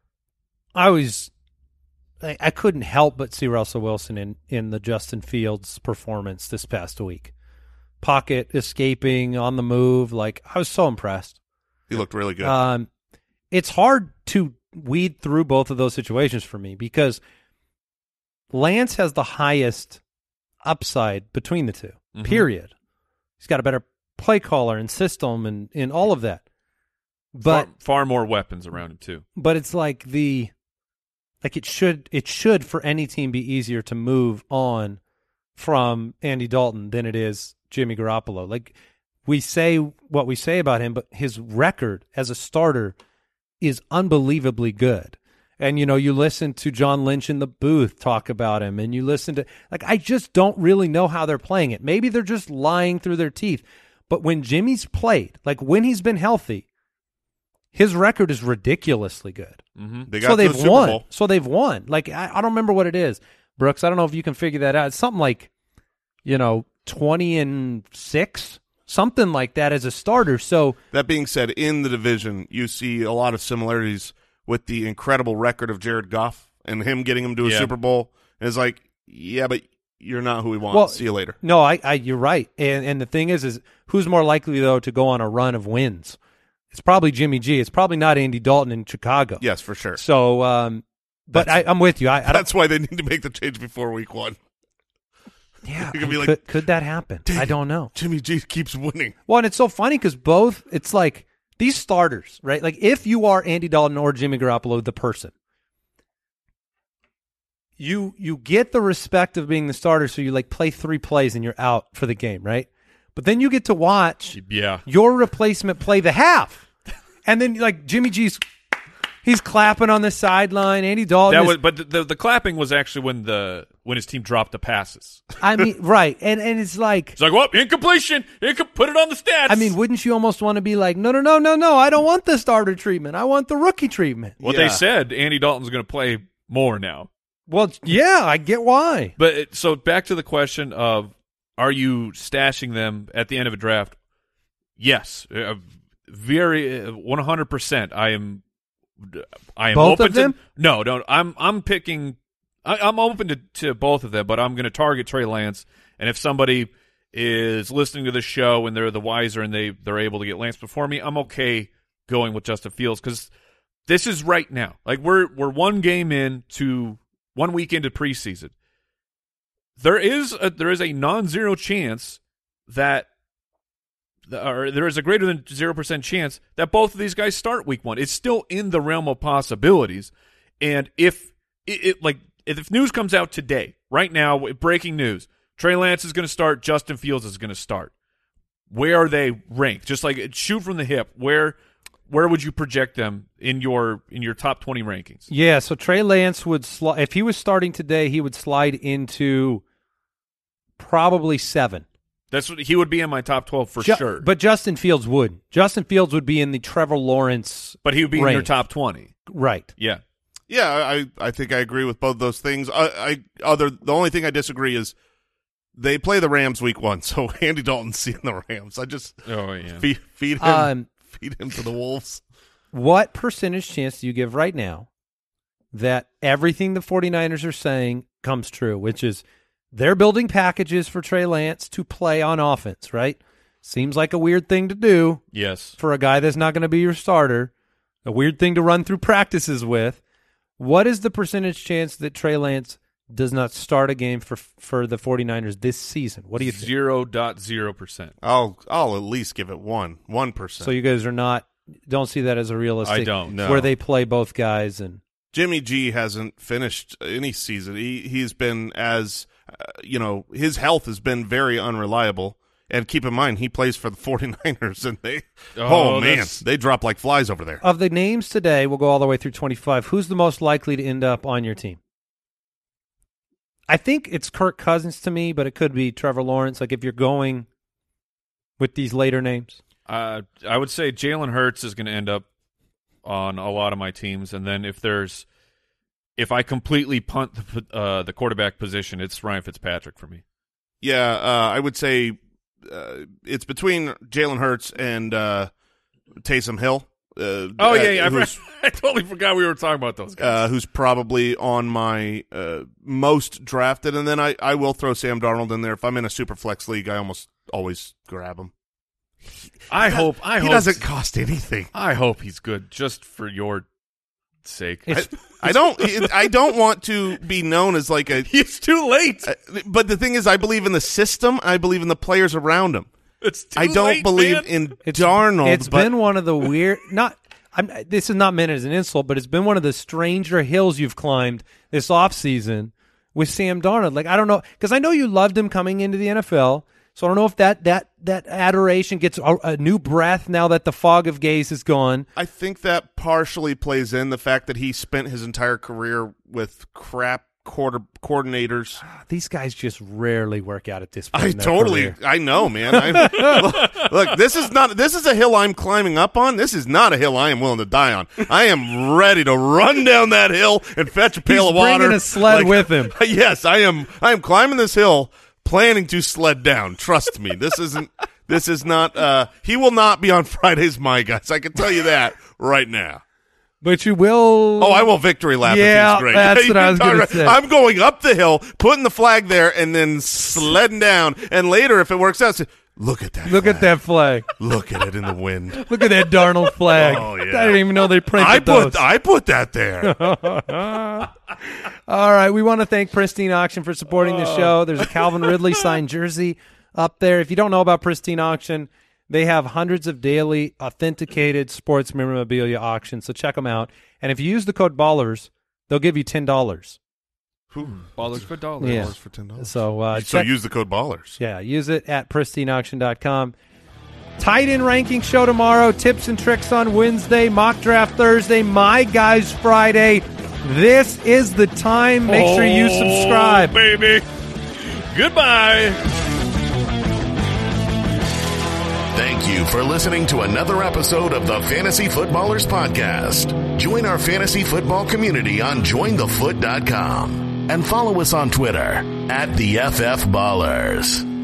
I couldn't help but see Russell Wilson in the Justin Fields performance this past week. Pocket escaping, on the move. Like, I was so impressed. He looked really good. It's hard to weed through both of those situations for me because Lance has the highest upside between the two, period. He's got a better play caller and system and all of that. But far more weapons around him too. But it's like it should for any team be easier to move on from Andy Dalton than it is Jimmy Garoppolo. Like, we say what we say about him, but his record as a starter is unbelievably good. And, you listen to John Lynch in the booth talk about him, and you listen to, I just don't really know how they're playing it. Maybe they're just lying through their teeth. But when Jimmy's played, when he's been healthy, his record is ridiculously good. Mm-hmm. They've won. So they've won. I don't remember what it is. Brooks, I don't know if you can figure that out. It's something like, 20-6, something like that as a starter. So that being said, in the division, you see a lot of similarities with the incredible record of Jared Goff and him getting him to a Super Bowl. And it's like, yeah, but you're not who we want. Well, see you later. No, you're right. And the thing is who's more likely, though, to go on a run of wins? It's probably Jimmy G. It's probably not Andy Dalton in Chicago. Yes, for sure. So, but I'm with you. That's why they need to make the change before week 1. Yeah, be could that happen? I don't know. Jimmy G keeps winning. Well, and it's so funny because it's like these starters, right? Like, if you are Andy Dalton or Jimmy Garoppolo, the person, you get the respect of being the starter, so you play 3 plays and you're out for the game, right? But then you get to watch your replacement play the half, and then Jimmy G's. He's clapping on the sideline. Andy Dalton. But the clapping was actually when his team dropped the passes. I mean, right, and it's like well, incompletion. Put it on the stats. I mean, wouldn't you almost want to be like, no, I don't want the starter treatment. I want the rookie treatment. Well, they said Andy Dalton's going to play more now. Well, yeah, I get why. But so back to the question of, are you stashing them at the end of a draft? Yes, very 100%. I am both open of them? to no. I'm picking. I'm open to both of them, but I'm going to target Trey Lance. And if somebody is listening to the show and they're the wiser and they're able to get Lance before me, I'm okay going with Justin Fields because this is right now. We're 1 week into preseason. There is a non-zero chance that. Or there is a greater than 0% chance that both of these guys start week 1. It's still in the realm of possibilities. And if news comes out today, right now, breaking news, Trey Lance is going to start, Justin Fields is going to start. Where are they ranked? Just shoot from the hip. Where where would you project them in your top 20 rankings? Yeah, so Trey Lance would if he was starting today, he would slide into probably 7. That's what he would be in my top 12 for sure. But Justin Fields would. Justin Fields would be in the Trevor Lawrence But he would be range. in your top 20. Right. Yeah. Yeah, I think I agree with both those things. The only thing I disagree is they play the Rams week 1, so Andy Dalton's seeing the Rams. I just feed him to the wolves. What percentage chance do you give right now that everything the 49ers are saying comes true, which is they're building packages for Trey Lance to play on offense, right? Seems like a weird thing to do. Yes. For a guy that's not going to be your starter, a weird thing to run through practices with. What is the percentage chance that Trey Lance does not start a game for the 49ers this season? What do you think? 0.0%. I'll at least give it 1%. So you guys don't see that as a realistic. I don't. No. Where they play both guys and Jimmy G hasn't finished any season. He's been his health has been very unreliable. And keep in mind, he plays for the 49ers, and they drop like flies over there. Of the names today, we'll go all the way through 25. Who's the most likely to end up on your team? I think it's Kirk Cousins to me, but it could be Trevor Lawrence. Like if you're going with these later names, I would say Jalen Hurts is going to end up on a lot of my teams, and then if I completely punt the quarterback position, it's Ryan Fitzpatrick for me. Yeah, I would say it's between Jalen Hurts and Taysom Hill. I totally forgot we were talking about those guys. Who's probably on my most drafted, and then I will throw Sam Darnold in there. If I'm in a super flex league, I almost always grab him. I hope he doesn't cost anything. I hope he's good, just for your sake. I don't want to be known as like a. It's too late. But the thing is, I believe in the system. I believe in the players around him. It's too I don't late, believe man. in Darnold. It's been one of the weird. This is not meant as an insult, but it's been one of the stranger hills you've climbed this offseason with Sam Darnold. Like I don't know, because I know you loved him coming into the NFL. So I don't know if that adoration gets a new breath now that the fog of gaze is gone. I think that partially plays in the fact that he spent his entire career with crap coordinators. These guys just rarely work out at this point. I know, man. Look, this is a hill I'm climbing up on. This is not a hill I am willing to die on. I am ready to run down that hill and fetch a pail of water. He's bringing a sled with him. Yes, I am climbing this hill, planning to sled down. Trust me. This is not he will not be on Friday's My Guys. I can tell you that right now. But you will. Oh, I will victory lap. Yeah, if he's great. That's what I was going to say. I'm going up the hill, putting the flag there, and then sledding down. And later, if it works out, say, look at that. Look at that flag. Look at it in the wind. Look at that Darnold flag. Oh, yeah. I didn't even know they printed those. I put that there. All right, we want to thank Pristine Auction for supporting the show. There's a Calvin Ridley signed jersey up there. If you don't know about Pristine Auction, they have hundreds of daily authenticated sports memorabilia auctions, so check them out. And if you use the code BALLERS, they'll give you $10. Ballers for $10. Yeah. For $10. So use the code BALLERS. Yeah, use it at pristineauction.com. Tight end ranking show tomorrow, tips and tricks on Wednesday, mock draft Thursday, My Guys Friday. This is the time. Make sure you subscribe. Baby. Goodbye. Thank you for listening to another episode of the Fantasy Footballers Podcast. Join our fantasy football community on jointhefoot.com and follow us on Twitter @TheFFBallers.